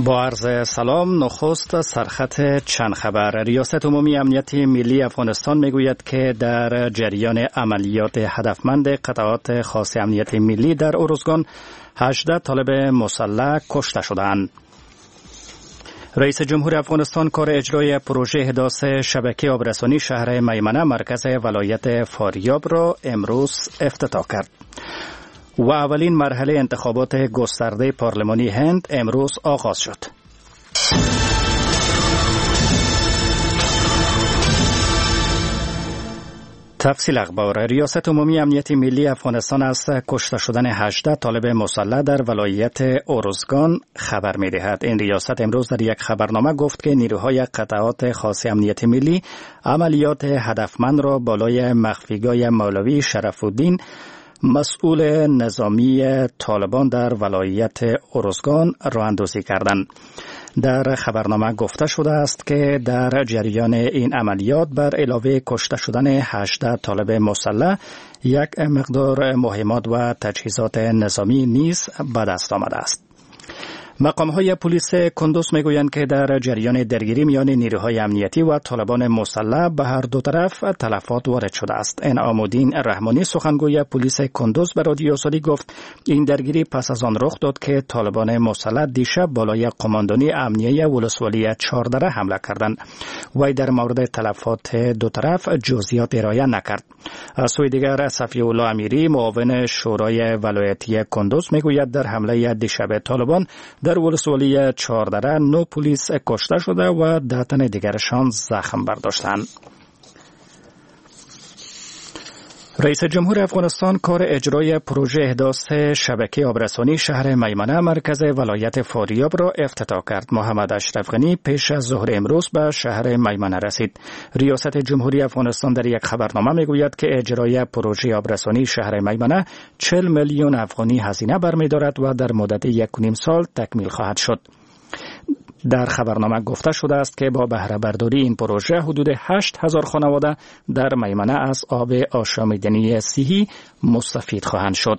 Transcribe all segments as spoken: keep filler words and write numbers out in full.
با عرض سلام، نخست سرخط چند خبر. ریاست عمومی امنیت ملی افغانستان میگوید که در جریان عملیات هدفمند قطعات خاص امنیت ملی در ارزگان هجده طالب مسلح کشته شدند. رئیس جمهور افغانستان کار اجرای پروژه حداث شبکه آبرسانی شهر میمنه مرکز ولایت فاریاب را امروز افتتاح کرد. و اولین مرحله انتخابات گسترده پارلمانی هند امروز آغاز شد. تفصیل اخبار. ریاست عمومی امنیت ملی افغانستان از کشته شدن هجده طالب مسلح در ولایت ارزگان خبر می دهد. این ریاست امروز در یک خبرنامه گفت که نیروهای قطعات خاص امنیت ملی عملیات هدفمند را بالای مخفیگاه مولوی شرف الدین مسئول نظامی طالبان در ولایت ارزگان راه اندازی کردند. در خبرنامه گفته شده است که در جریان این عملیات بر علاوه کشته شدن هجده طالب مسلح یک مقدار مهمات و تجهیزات نظامی نیز به دست آمده است. مقام‌های پلیس کندوز میگویند که در جریان درگیری میان نیروهای امنیتی و طالبان مسلح به هر دو طرف تلفات وارد شده است. انعام الدین رحمانی سخنگوی پلیس کندوز به رادیو آزادی گفت این درگیری پس از آن رخ داد که طالبان مسلح دیشب بالای قماندانی امنیه ولسوالی چهاردره حمله کردند. وی در مورد تلفات دو طرف جزئیات ارائه نکرد. از سوی دیگر صفی الله امیری معاون شورای ولایتی کندوز میگوید در حمله دیشب طالبان در ولسوالی چهاردره نو پلیس کشته شده و ده تن دیگرشان زخم برداشتند. رئیس جمهور افغانستان کار اجرای پروژه احداث شبکه آبرسانی شهر میمنه مرکز ولایت فاریاب را افتتاح کرد. محمد اشرف غنی پیش از ظهر امروز به شهر میمنه رسید. ریاست جمهوری افغانستان در یک خبرنامه میگوید که اجرای پروژه آبرسانی شهر میمنه چهل میلیون افغانی هزینه برمی‌دارد و در مدت یک و نیم سال تکمیل خواهد شد. در خبرنامه گفته شده است که با بهره برداری این پروژه حدود هشت هزار خانواده در میمنه از آب آشامیدنی صحی مستفید خواهند شد.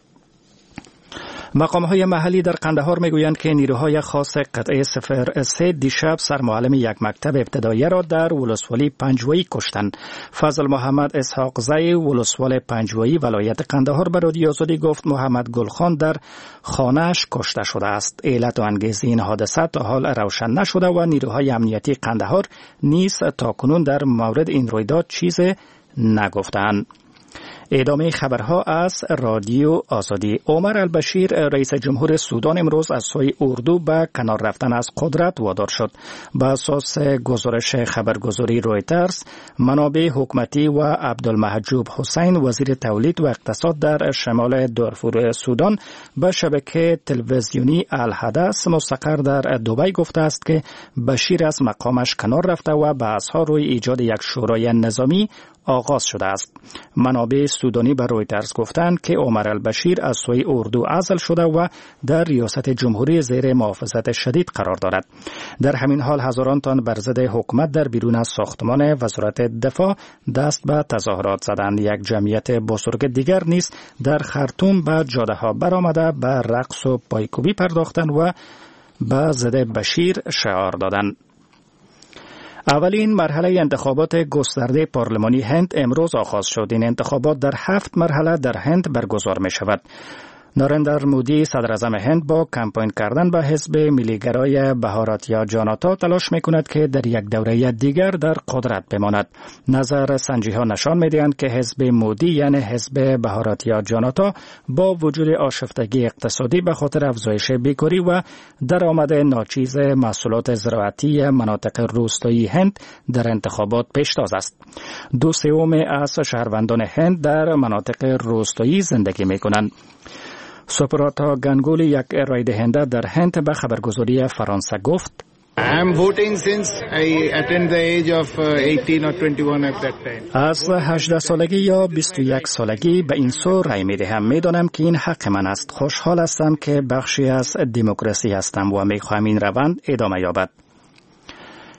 مقام‌های محلی در قندهار میگویند که نیروهای خاص قطعه صفر سه دیشب سرمعلم یک مکتب ابتدایی را در ولسوالی پنجوایی کشتند. فضل محمد اسحاق زی ولسوال پنجوایی ولایت قندهار به رادیو آزادی گفت محمد گلخان در خانه‌اش کشته شده است. علت و انگیزه این حادثه تا حال روشن نشده و نیروهای امنیتی قندهار نیز تاکنون در مورد این رویداد چیز نگفتند. ادامه خبرها از رادیو آزادی. عمر البشیر رئیس جمهور سودان امروز از سوی اردو به کنار رفتن از قدرت وادار شد. به اساس گزارش خبرگزاری رویترز، منابع حکومتی و عبدالمحجوب حسین وزیر تولید و اقتصاد در شمال دارفور سودان به شبکه تلویزیونی الحدث مستقر در دبی گفته است که بشیر از مقامش کنار رفته و بحث‌ها روی ایجاد یک شورای نظامی آغاز شده است. منابع سودانی به رویترز گفتند که عمر البشیر از سوی اردو عزل شده و در ریاست جمهوری زیر محافظت شدید قرار دارد. در همین حال هزاران تن بر ضد حکومت در بیرون از ساختمان وزارت دفاع دست به تظاهرات زدند. یک جمعیت بزرگ دیگر نیز در خرطوم به جاده ها برآمده به رقص و پایکوبی پرداختند و به ضد بشیر شعار دادند. اولین مرحله انتخابات گسترده پارلمانی هند امروز آغاز شد. این انتخابات در هفت مرحله در هند برگزار می شود. نارندر مودی صدر اعظم هند با کمپاین کردن به حزب ملیگرای بهاراتیا جاناتا تلاش می کند که در یک دوره دیگر در قدرت بماند. نظر سنجی ها نشان می دهند که حزب مودی یعنی حزب بهاراتیا جاناتا با وجود آشفتگی اقتصادی به خاطر افزایش بیکاری و درآمد ناچیز محصولات زراعتی مناطق روستایی هند در انتخابات پیشتاز است. دو سوم از شهروندان هند در مناطق روستایی زندگی می کنند. سوپراتا گنگولی یک رای دهنده در هند به خبرگزاری فرانسه گفت I am voting since I attained the age of eighteen or twenty-one at that time. از هجده سالگی یا بیست و یک سالگی به این سو رای می دهم. می دانم که این حق من است. خوشحال هستم که بخشی از دموکراسی هستم و می خواهم این روند ادامه یابد.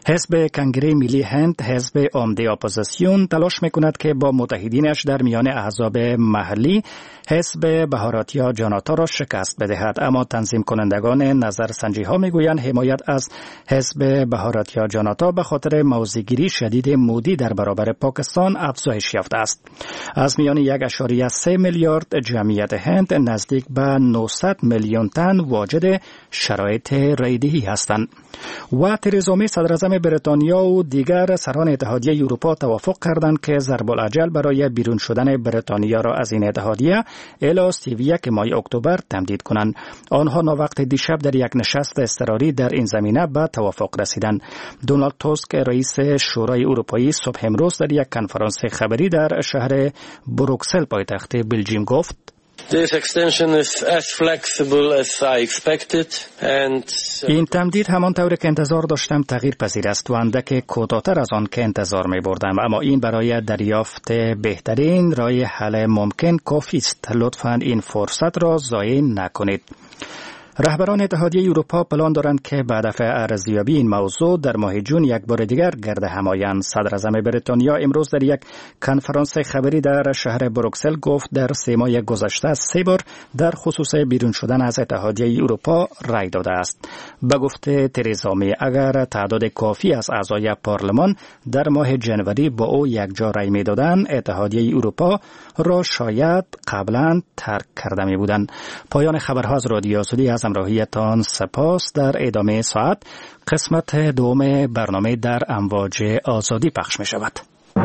حزب کنگره ملی هند، حزب عمده اپوزیسیون، تلاش میکند که با متحدینش در میان احزاب محلی حزب بهاراتیا جاناتا را شکست بدهد، اما تنظیم کنندگان نظرسنجی ها میگویند حمایت از حزب بهاراتیا جاناتا به خاطر موضع‌گیری شدید مودی در برابر پاکستان افزایش یافته است. از میان یک ممیز سه میلیارد جمعیت هند، نزدیک به نهصد میلیون تن واجد شرایط رایدهی هستند. و ترزا می صدر اعظم بریتانیا و دیگر سران اتحادیه اروپا توافق کردند که ضرب الاجل برای بیرون شدن بریتانیا را از این اتحادیه الی سی و یک ماه اکتبر تمدید کنند. آنها ناوقت دیشب در یک نشست اضطراری در این زمینه به توافق رسیدند. دونالد توسک رئیس شورای اروپایی صبح امروز در یک کنفرانس خبری در شهر بروکسل پایتخت بلژیم گفت: This extension is as flexible as I expected and این تمدید همان طوری که انتظار داشتم تغییر پذیر است و اندک کوتاه‌تر از آن که انتظار می بردم، اما این برای دریافت بهترین راه حل ممکن کافی است. لطفاً این فرصت را ضایع نکنید. رهبران اتحادیه اروپا پلان دارند که به هدف ارزیابی این موضوع در ماه جون یک بار دیگر گرد هم آیند. صدر اعظم بریتانیا امروز در یک کنفرانس خبری در شهر بروکسل گفت در سه ماه گذشته سه بار در خصوص بیرون شدن از اتحادیه اروپا رای داده است. به گفته ترزا می اگر تعداد کافی از اعضای پارلمان در ماه جنوری با او یکجا رای میدادند، اتحادیه اروپا را شاید قبلا ترک کرده می بودند. پایان خبرها از رادیو آزادی از همراهیتان سپاس. در ادامه ساعت قسمت دوم برنامه در امواج آزادی پخش می شود.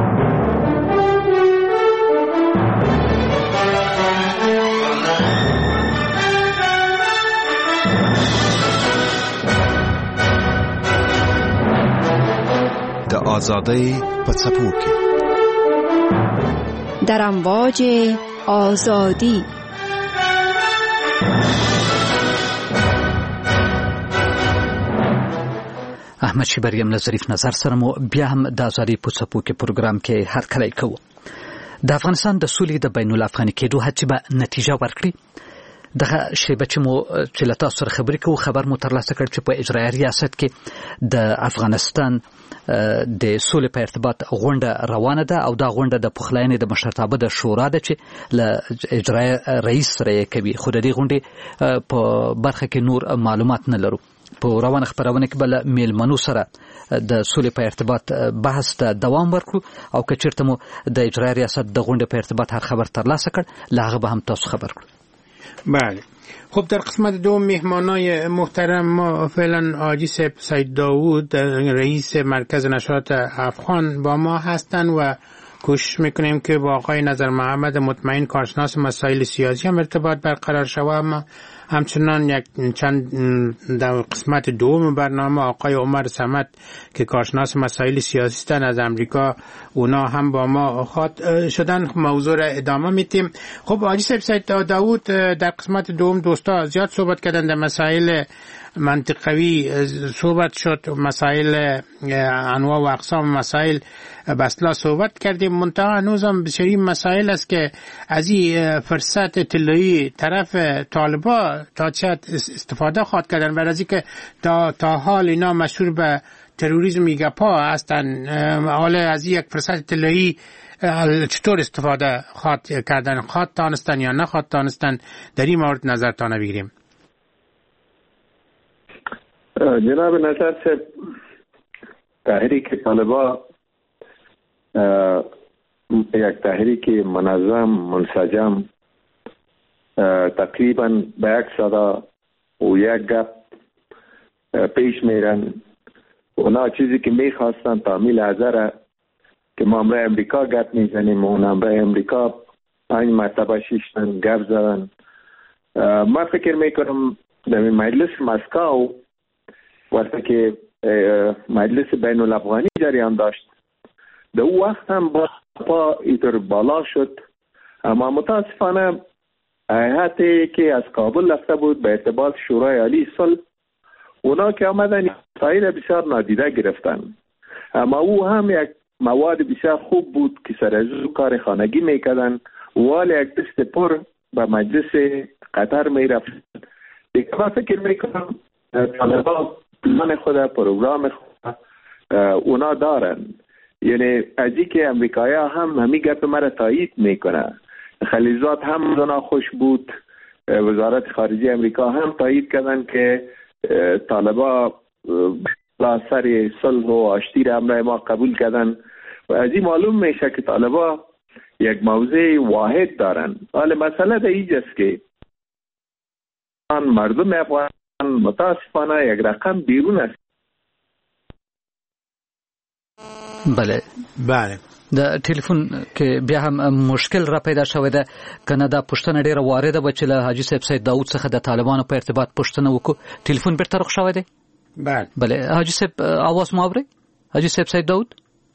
د آزادی په څپو کې در امواج آزادی. احمد شیبری ام ظریف نظر سره مو بیا هم د آزادی په څپو کې پروګرام کې هر کله کوو. د افغانستان د سولې د بین الافغاني کېدو هڅې به نتیجه ورکړي. دغه شیبه چې مو چې له تاسو سره خبرې کوو، خبر مو ترلاسه کړ چې په اجرایي ریاست کې د افغانستان د سولې په ارتباط غونډه روانه ده او دا غونډه د پخلاینې د مشرتابه د شورا ده چې له اجرایي رئیس سره کوي. خو د دې غونډې په برخه کې نور معلومات نه لرو. په روانه خبرونه کې بل میلمنو سره د سولې په ارتباط بحث ته دوام ورکړو او که چیرته مو د اجرایي ریاست د غونډې په ارتباط هر خبر ترلاسه کړ، له هغه به هم تاسو خبر کړو. بله. خب در قسمت دوم مهمانای محترم ما فعلا حاجی سید داوود رئیس مرکز نشاط افغان با ما هستن و کوشش میکنیم که با آقای نظر محمد مطمئن کارشناس مسائل سیاسی هم ارتباط برقرار شود. همچنان یک چند در قسمت دوم برنامه آقای عمر صمد که کارشناس مسائل سیاسی هستند از امریکا، اونا هم با ما خاطب شدن. موضوع را ادامه میدیم. خب حاجی سید داوود، در قسمت دوم دوستا زیاد صحبت کردن در مسائل منطقوی صحبت شد، مسائل انواع و اقسام مسائل بسلا صحبت کردیم. منتها هنوز هم بسیاری مسائل است که از این فرصت طلایی طرف طالبا تا چه استفاده خواهد کردن و از اینکه تا تا حال اینا مشهور به تروریسم میگپا هستن، حالا از یک فرصت طلایی چطور استفاده خواهد کردن، خواهد تانستن یا نخواهد تانستن، در این مورد نظرتان بگیریم. جناب نصر صاحب، تحریک طالبا یک تحریک منظم منسجم تقریبا به یک صدا و یک گپ پیش میرن. اونا چیزی که میخواستن تعمیل حاضره که ما امرای امریکا گپ میزنیم، اون امرای امریکا پنج مرتبه شیشتن گپ زدن. ما فکر میکنم در مجلس مسکو وقتی که مجلس بین الافغانی جریان داشت، در او وقت هم با پا ایتر بالا شد، اما متاسفانه هیئتی که از کابل رفته بود به ارتباط شورای عالی صلح، اونا که آمدن مسائل بسیار نادیده گرفتن. اما او هم یک مواد بسیار خوب بود که سر از کار خانگی میکردن، ولی یک دست پر به مجلس قطر میرفت. دیگه من فکر میکنم طالبان پلان خود، پروگرام خود اونا دارن. یعنی ازی که امریکایا هم همین گپ مرا تایید میکنه. خلیزات هم اونا خوش بود، وزارت خارجه امریکا هم تایید کردن که طالبا سر صلح و آشتی را امرای ما قبول کردن و از این معلوم میشه که طالبا یک موضع واحد دارن. حالا مسئله در اینجاست که مردم افغان متاسفانه یک رقم بیرون است. بله بله د ټلیفون کې بیا هم مشکل را پیدا شوی ده، کنه دا پښتنه ډیره وارده به چې له حاجی صاحب سید داود څخه د طالبانو په ارتباط پښتنه وکړو. ټلیفون بیرته رخ شوی دی. بله بله حاجی صاحب आवाज مو اورئ؟ حاجی صاحب سید داود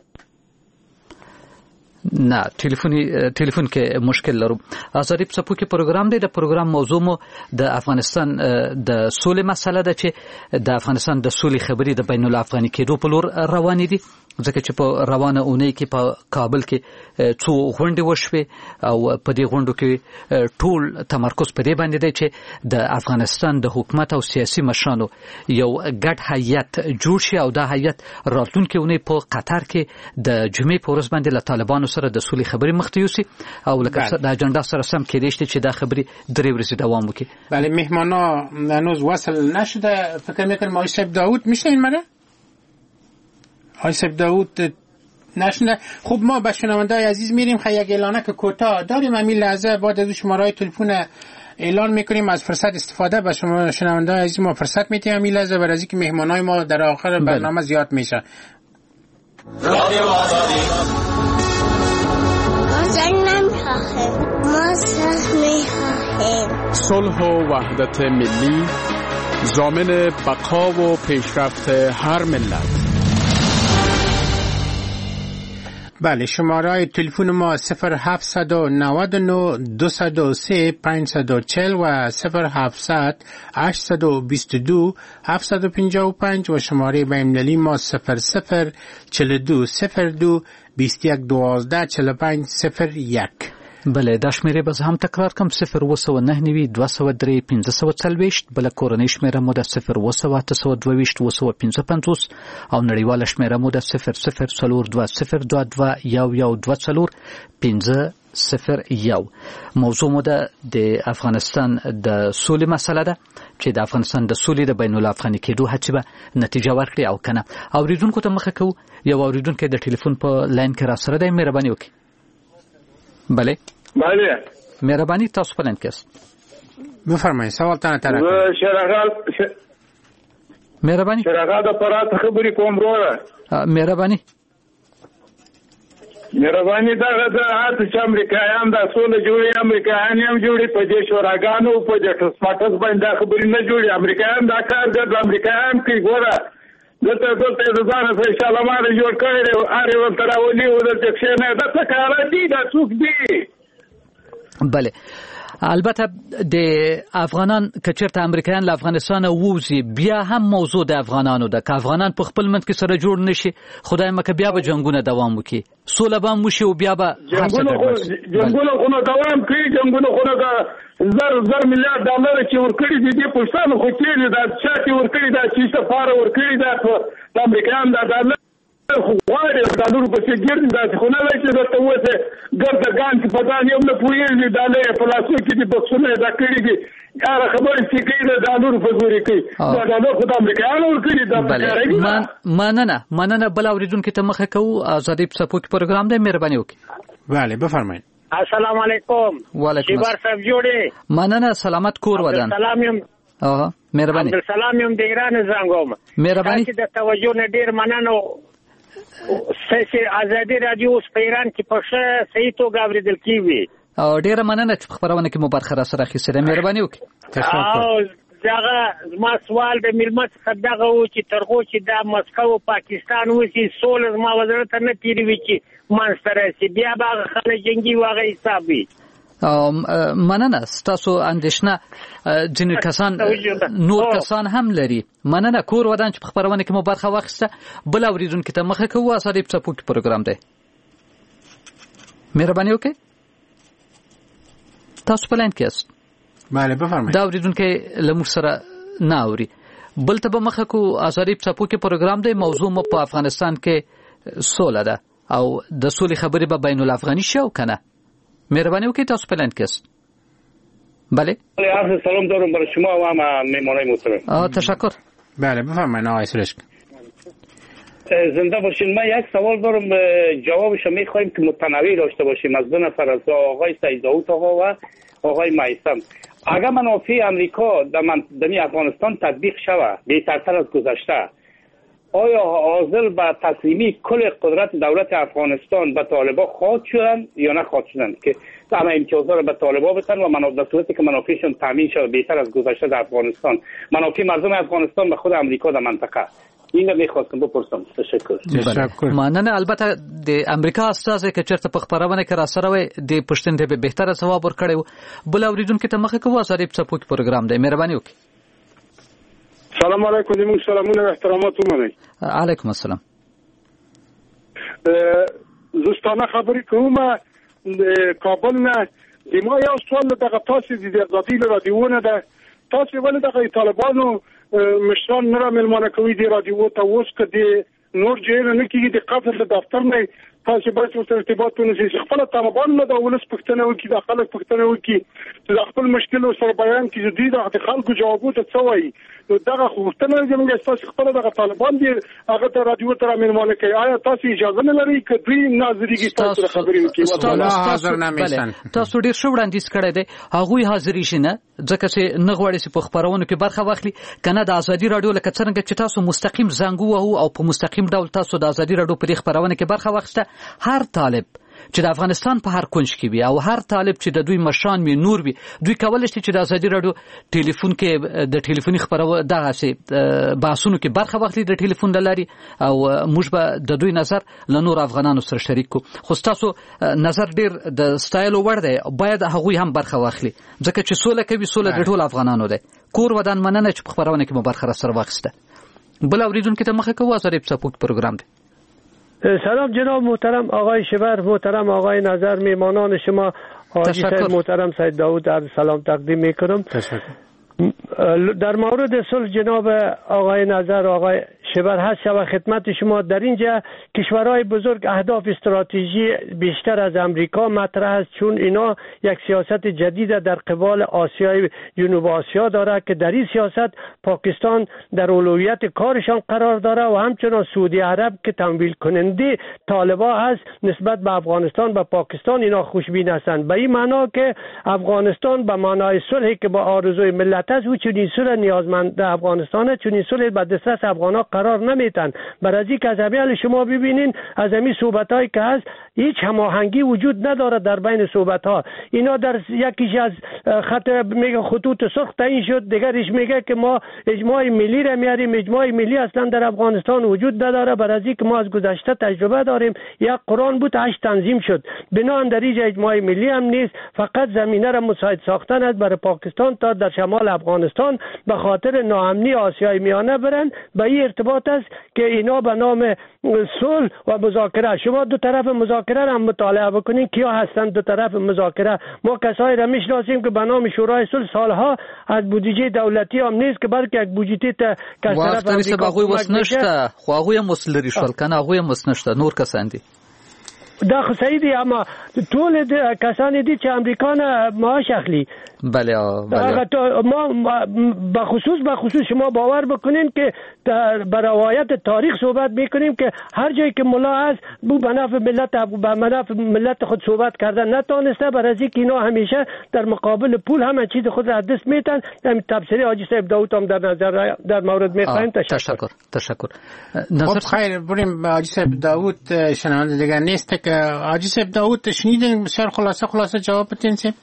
نه ټلیفوني ټلیفون کې مشکل لرو. ازادي په پوکي پروګرام دی. د پروګرام موضوع مو د افغانستان د سولې مسله ده چې د افغانستان د سولې خبرې د بین الافغاني کېدو په لور روانې دي، ځکه چې په روانه اونۍ کې په کابل کې څو غونډې وشوې او په دې غونډو کې ټول تمرکز په دې باندې دی چې د افغانستان د حکومت او سیاسي مشرانو یو ګډ هیئت جوړ شي او دا هیئت راتلونکي اونۍ په قطر کې د جمعې په ورځ باندې له طالبانو سره د سولې خبرې مخ ته یوسي او لکه د اجنډا سره سم کېدای شي چې دا خبرې درې ورځې دوام وکړي. بله مهمانا هنوز وصل نشده. فکر میکنم آقای صاحب داود میشنین مرا؟ آقای صاحب داود نشنده. خب ما به شنونده‌های عزیز میریم خیلی یک اعلانه که کوتاه داریم. همین لحظه بعد از شماره‌های تلفن اعلان میکنیم. از فرصت استفاده به شما شنونده‌های عزیز ما فرصت میدیم همین لحظه برای اینکه مهمانای ما در آخر برنامه زیاد میشه. رادیو آزادی ما جنگ نمیخواهیم، ما صلح میخواهیم. صلح و وحدت ملی ضامن بقا و پیشرفت هر ملت. بله شماره تلفن ما صفر هفتصد و نود و نه دویست و سه پانصد و چهل و صفر هفتصد هشتصد و بیست و دو هفتصد و پنجاه و پنج و شماره بین‌المللی ما صفر صفر چهل و دو صفر دو بیست و یک دوازده چهل و پنج صفر یک. بله دا شمیره باز هم تکرار کم صفر و سو نه نوی دو سو دری پینزه سو چلویشت. بله کورنی شمیره مو دا صفر و سو اته سو دویشت و سو پینزه پنځوس او نړیوال شمیره مو دا صفر صفر څلور دوه صفر دوه دوه یو یو دوه څلور پینزه صفر یو. موضوع مو دا د افغانستان د سولې مسله ده چې د افغانستان د سولې د بین الافغاني کېدو هڅې به نتیجه ورکړي او کنه. اوریدونکو ته مخه کوو. یو اوریدونکو د ټلیفون په لاین کې را سره دی. مهرباني وکړئ. بله بله مهربانی تاسو پلان کست بفرمایید سوال تانه طرف شرغال ش... مهربانی شرغال د پرات خبرې کوم وروره. مهربانی مهربانی دا د هات چې امریکایان د سولې جوړي امریکایان هم جوړي په دې شوراګانو په دې ټسماټس باندې خبرې نه جوړي. امریکایان دا کار د امریکایان کې ګوره دلته دلته د ځان سره ان شاء الله ما جوړ کړی دی اره ول تراولي او د څه دا څه کار دی دا څوک دی. بله البته د افغانان کچرته امریکایان له افغانستان ووزي بیا هم موضوع د افغانانو ده. که افغانان په خپل منځ کې سره جوړ نشي خدای مکه بیا به جنگونه دوام وکړي، سوله به هم وشي او بیا به جنگونه جنگونه خو دوام کوي. جنگونه خو زر زر میلیارډ ډالر چې ورکړي دي د پښتون خو کې دا چې ورکړي دا چې سفاره ورکړي دا د امریکایان دا ډالر خو غواړي دا نور په څیر ګرځي دا خو نه لای چې دا ته وته ګرځګان چې پتا نه یو نه پوهیږي دا له پلاسو کې د بکسونه دا کړی دي هغه خبرې چې کوي دا نور په زوري کوي دا د نور خدای امریکایانو ورکړي دا کاري من مننه مننه بل اوریدونکو ته مخه کوو. ازادي په سپوک پروګرام دی. مهرباني وکړئ. بله بفرمایید. السلام علیکم. وعلیکم السلام. صاحب جوړي مننه سلامت کور ودان. سلام یم. اه مهرباني. سلام یم د ایران زنګوم. مهرباني. چې د توجه نه ډیر مننه. سې ازادي رادیو اوس په ایران کې په ښه صحیح توګه اورېدل کیږي. او ډیره مننه چې خبرونه کې مو برخه را سره اخیسته. مهرباني وکړئ. او دغه زما سوال د ملمت صدقه و چې ترغو چې د مسکو او پاکستان وسی سول زما وزارت نه تیری چې مانستره سي بیا به خلک جنگي واغې حساب وي. مننه تاسو اندیشنه ځینې کسان نور کسان هم لري. مننه کور ودان چې په خبرونه کې مو برخه واخیسته. بل اوریدونکو ته مخه کوو. ازادي په سپوک پروګرام دی. مهرباني وکړئ. تاسو پلان کېست. بله بفرمایید. دا اوریدونکو لمر سره نه اوري. بل ته به مخه کو ازادي پڅپو کې پروګرام دی موضوع مو په افغانستان کې سوله ده او د سولې خبرې به بین الافغاني شو کنه مهرباني وکړئ تاسو پلان کس بله عرض سلام دارم برای شما و هم میمانای محترم. تشکر. بله بفرمایید آقای سرشک. زنده باشین. من یک سوال دارم جوابش میخوایم که متنوع داشته باشیم از دو نفر از آقای سید داوود آقا و آقای میثم. اگر منافع امریکا در منطقه افغانستان تطبیق شود بهترتر از گذشته آیا حاضر به تسلیمی کل قدرت دولت افغانستان به طالبان خواهد شدن یا نه خواهد شدن که همه امتیازها را به طالبان بدن و منافع در صورتی که منافعشون تامین شود بهتر از گذشته در افغانستان منافع مردم افغانستان به خود امریکا در منطقه این رو میخواستم بپرسم. تشکر. تشکر. مننه. البته د امریکا استازي که چرته په خبرونه کې را سره وي د پښتون ته به بهتره ځواب ورکړي بل اوریدونکو ته مخه کوو ازاري په پوک پروګرام دی مهرباني وکړئ. سلام علیکم زموږ سلامونه و احترامات ومنئ. علیکم السلام. دوستانه خبرې کوم کابل نه د ما یو سوال دغه تاسو د ازادي رادیوونه ده تاسو ولې دغه طالبانو مشران نه را ملمانه کوي د رادیو ته اوس که د نور جهیل نه کېږي د قبل د دفتر نه تاسو باید ورسره ارتباط ونیسئ خپله طالبان نه د ولس پوښتنه وکړي د خلک پوښتنه وکړي چې د خپل مشکل ورسره بیان کړي چې دوی د خلکو جوابو ته څه وایي نو دغه پوښتنه زموږ تاسو خپله دغه طالبان دي هغه ته رادیو ته را ملمانه کوي آیا تاسو اجازه نه لرئ که دوی ناظریږي تاسو سره خبرې وکړي حاضر نه میشن تاسو ډېر ښه وړاندیز کړی دی هغوی حاضرې شي نه ځکه چې نه غواړي چې په خپرونو کې برخه واخلي کنه د ازادي رادیو لکه څنګه چې تاسو مستقیم زنګ ووهو او په مستقیم ډول تاسو د ازادي رادیو په دې خپرونه کې برخه واخیسته هر طالب چې د افغانستان په هر کونج کې وي او هر طالب چې د دوی مشان وي نور وي دوی کولای شي چې د ازادي رادیو ټلیفون کې د ټلیفوني خبرو دغه سي بحثونو کې برخه واخلي د ټلیفون د لاري او موږ به د دوی نظر له نور افغانانو سره شریک کو خو تاسو نظر ډیر د سټایل وړ دی باید هغوی هم برخه واخلي ځکه چې سوله کوي سوله د ټول افغانانو ده کور ودان مننه چې په خبرونه کې مو برخه سره واخسته بل اوریدونکو ته مخه کوو ازاري په سپورت پروګرام دی. سلام جناب محترم آقای شبر محترم آقای نظر میمانان شما حاجی صاحب محترم سید داوود عرض سلام تقدیم میکنم. در مورد صلح جناب آقای نظر آقای شبر هست شما خدمت شما در اینجا کشورهای بزرگ اهداف استراتژی بیشتر از امریکا مطرح است چون اینا یک سیاست جدید در قبال آسیای جنوب آسیا داره که در این سیاست پاکستان در اولویت کارشان قرار داره و همچنان سعودی عرب که تمویل کننده طالبان هست نسبت به افغانستان و پاکستان اینا خوشبین هستند به این معنا که افغانستان به معنای صلحی که با آرزوی ملت است و چنین صلح نیازمند افغانستان چنین صلح به دسترس افغانان قرار نمیتن برای اینکه از همین شما ببینین از همین صحبتایی که هست هیچ هماهنگی وجود نداره در بین صحبت ها اینا در یکیش از خط میگه خطوط سرخ تعیین شد دیگرش میگه که ما اجماع ملی را میاریم اجماع ملی اصلا در افغانستان وجود نداره برای اینکه ما از گذشته تجربه داریم یک قرآن بود هشت تنظیم شد بنابراین در اینجا اجماع ملی هم نیست فقط زمینه را مساعد ساختن است برای پاکستان تا در شمال افغانستان به خاطر ناامنی آسیای میانه برن به این ارتباط است که اینا به نام صلح و مذاکره شما دو طرف مذاکره را مطالعه بکنین کیا هستند دو طرف مذاکره ما کسایی را میشناسیم که به نام شورای صلح سالها از بودجه دولتی هم نیست که بلکه یک بودجه ته کس طرف امریکا هغوی وسنشته خو هغوی مسلری شول کنه هغوی مسنشته نور کسان دي دا خو صحیح دی اما ټول کسان دي چې امریکا نه معاش اخلي بله بله ما بخصوص بخصوص شما باور بکنین که بر روایت تاریخ صحبت میکنیم که هر جایی که ملا هست بو به نفع ملت به نفع ملت خود صحبت کردن نتونسته برای اینکه اینا همیشه در مقابل پول همه چیز خود را دست میتن همین تفسیری حاجی صاحب داوود هم در نظر در مورد میخوایم تشکر تشکر خب خیر بریم حاجی صاحب داوود شنونده دیگه نیست که حاجی صاحب داوود شنیدین بسیار خلاصه خلاصه جواب بدین صاحب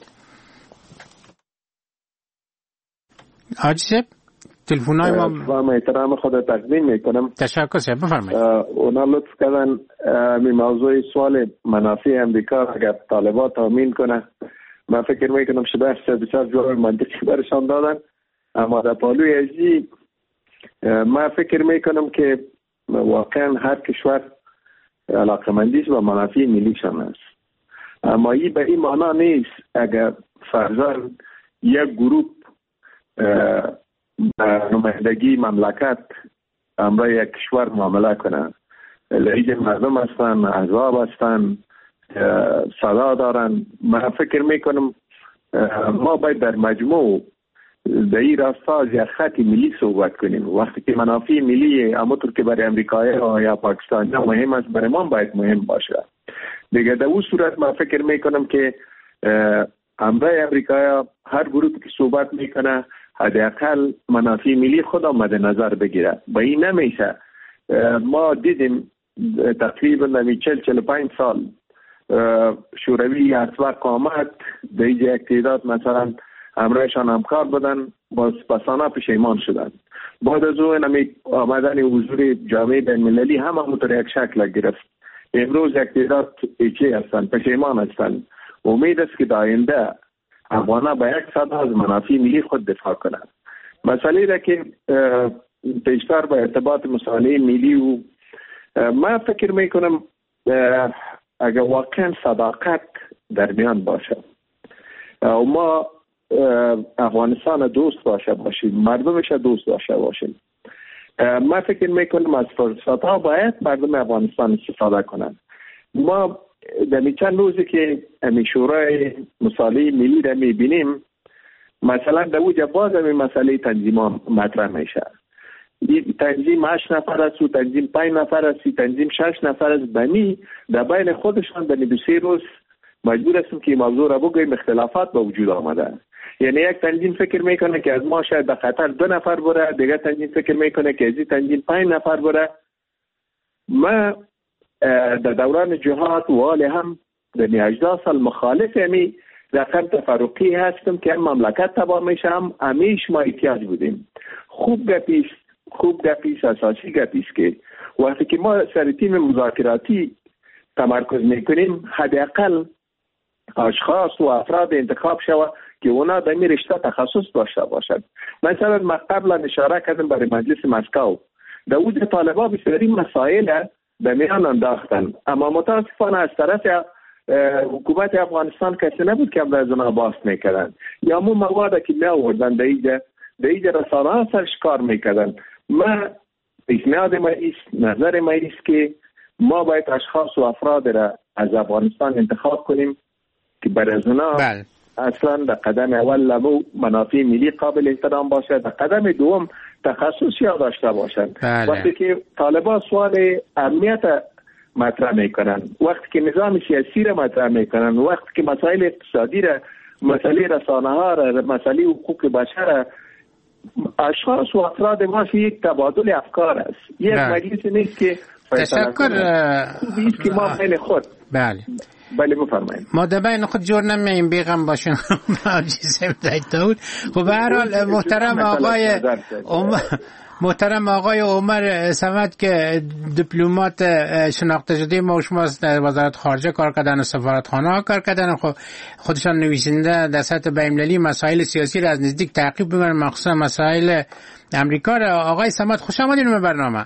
حاجی صاحب تلفن‌های ما با احترام خود تقدیم میکنم. تشکر صاحب بفرمایید. اونا لطف کردن می موضوع سوال منافع امریکا اگر طالبان تامین کنه من فکر میکنم شبه بسیار جواب منطقی برشان دادن اما در پالوی ازی من فکر میکنم که واقعا هر کشور علاقمندیش و منافع ملیشان است اما این به این معنا نیست اگر فرضاً یک گروه نمایندگی مملکت امرای یک کشور معامله کنه. لحیج مردم هستن، احزاب هستن، صدا دارن. من فکر میکنم ما باید در مجموع در این راستا از یک خط ملی صحبت کنیم. وقتی که منافع ملی همونطور که برای امریکایی ها یا پاکستانی ها مهم است، برای ما باید مهم باشه. دیگه در اون صورت من فکر میکنم که امرای امریکایی ها هر گروهی که صحبت میکنه حداقل منافع ملی خود مد نظر بگیره. با این نمیشه. ما دیدیم تقریبا نمی چل چل پنج سال شوروی از وقت آمد در اینجا یک تعداد مثلا امرایشان همکار بودن، باز پسانه پشیمان شدن. بعد از اون نمی آمدن حضور جامعه بین المللی هم همونطور یک شکل گرفت. امروز یک تعداد ایچی هستن، پشیمان هستن. امید است که در آینده افغانها با یک صد از منافع ملی خود دفاع کنند. مسئله را که پیشتر با ارتباط مسائل ملی و من فکر میکنم اگر واقعا صداقت در میان باشه و ما افغانستان دوست باشه باشیم، مردمش دوست داشته باشیم، من فکر میکنم از فرصت ها باید مردم افغانستان استفاده کنند. ما در چند روزی که امی شورای مسائل ملی را میبینیم، مثلا در اوجه باز امی مسئله تنظیم ها مطرح میشه. تنظیم هشت نفر است و تنظیم پنج نفر است، تنظیم شش نفر است. بمی در بین خودشان در دو سه روز مجبور هستیم که موضوع را بگوییم اختلافات به وجود آمده. یعنی یک تنظیم فکر میکنه که از ما شاید به خطر دو نفر بره، دیگر تنظیم فکر میکنه که از این تنظیم پنج نفر بره. ما در دوران جهاد و حال هم در هجده سال مخالف امی رقم تفرقی هستم که مملکت تباه میشه. هم همیش ما احتیاج بودیم. خوب گپیست خوب گپیست اساسی گپیست که وقتی که ما سر تیم مذاکراتی تمرکز میکنیم حداقل اشخاص و افراد انتخاب شود که اونا در این رشته تخصص داشته باشد. مثلا ما قبلا اشاره کردم برای مجلس مسکو، در اوج طالبان بسیاری مسائل به میان انداختن، اما متاسفانه از طرف حکومت افغانستان کسی نبود که از اونا باز میکردن یا مو مواد که می آوردن در اینجا در اینجا رسانه ها سرش کار میکردن. ما پیشنهاد ما ایست، نظر ما ایست که ما باید اشخاص و افراد را از افغانستان انتخاب کنیم که برای از اونا بل. اصلا در قدم اول لبو منافع ملی قابل احترام باشه، در قدم دوم تخصصی ها داشته باشن. بله. وقتی که طالبان سوال امنیت مطرح میکنن، وقتی که نظام سیاسی را مطرح میکنن، وقتی که مسائل اقتصادی را، مسائل رسانه ها را، مسائل حقوق بشر را، اشخاص و افراد ما یک تبادل افکار است. یک مجلس نیست که تشکر نیست که ما بین خود بله بله بفرمایید ما در بین خود جور نمیم بیغم باشیم. خب به هر حال محترم آقای محترم آقای عمر صمد که دیپلمات شناخته شده ما و شما در وزارت خارجه کار کردن و سفارتخانه ها کار کردن، خب خودشان نویسنده در سطح بین‌المللی مسائل سیاسی را از نزدیک تعقیب می‌کنن، مخصوصا مسائل امریکا را. آقای صمد خوش آمدید به برنامه.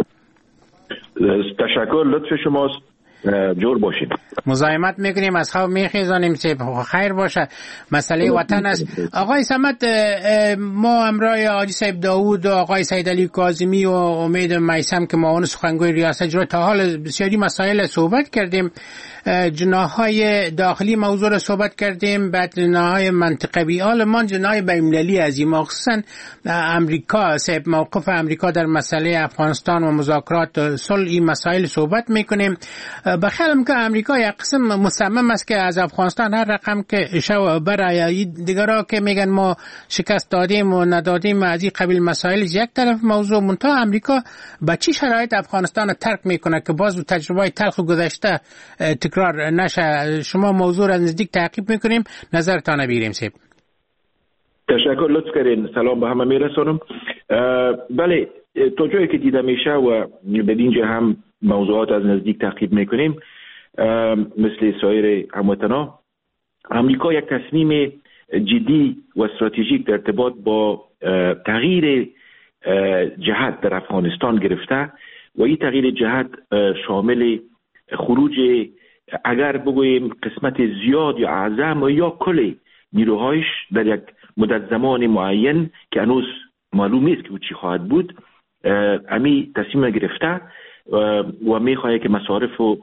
تشکر، لطف شماست. جور باشید. مزاحمت میکنیم، از خواب میخیزانیم، خیر باشد. مسئله وطن است. آقای صمد، ما همراه حاجی صاحب داوود و آقای سید علی کاظمی و امید میثم که معاون سخنگوی ریاست جمهوری تا حال بسیاری مسائل صحبت کردیم. جناح‌های داخلی موضوع را صحبت کردیم، بعد جناح‌های منطقه بیال ما جناح بین‌المللی عظیم، مخصوصا امریکا، صاحب موقف امریکا در مسئله افغانستان و مذاکرات صلح این مسائل صحبت میکنیم. بخیالم که امریکا یک قسم مصمم است که از افغانستان هر رقم که شو برای دیگرها که میگن ما شکست دادیم و ندادیم از این قبیل مسائل یک طرف موضوع، منتها امریکا با چی شرایط افغانستان رو ترک میکنه که باز تجربه تلخ گذشته تکرار نشه. شما موضوع را نزدیک تعقیب میکنیم، نظرتان بگیریم. سیب تشکر، لطف کردین. سلام به همه میرسونم. بله، تا جایی که دیده میشه و به اینجا هم موضوعات از نزدیک تعقیب میکنیم، مثل سایر هموطنا، امریکا یک تصمیم جدی و استراتژیک در ارتباط با تغییر جهت در افغانستان گرفته و این تغییر جهت شامل خروج، اگر بگوییم قسمت زیاد یا اعظم یا کل نیروهایش در یک مدت زمان معین که هنوز معلوم نیست که او چی خواهد بود، امی تصمیم گرفته و میخواهد که مصارف و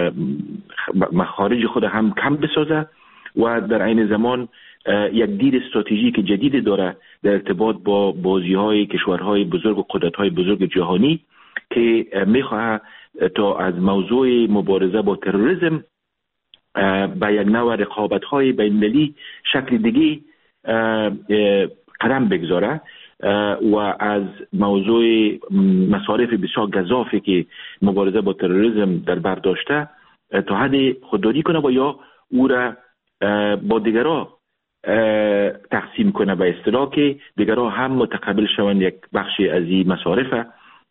مخارج خود هم کم بسازه و در عین زمان یک دید استراتژیک جدید داره در ارتباط با بازی‌های کشورهای بزرگ و قدرت‌های بزرگ جهانی که میخواهد تا از موضوع مبارزه با تروریسم به یک نوع رقابت‌های بین‌المللی شکل دیگه قدم بگذاره و از موضوع مصارف بسیار گزافی که مبارزه با تروریسم در بر داشته تا حد خودداری کنه و یا او را با دیگرها تقسیم کنه به اصطلاح که دیگرها هم متقبل شوند یک بخش از این مصارف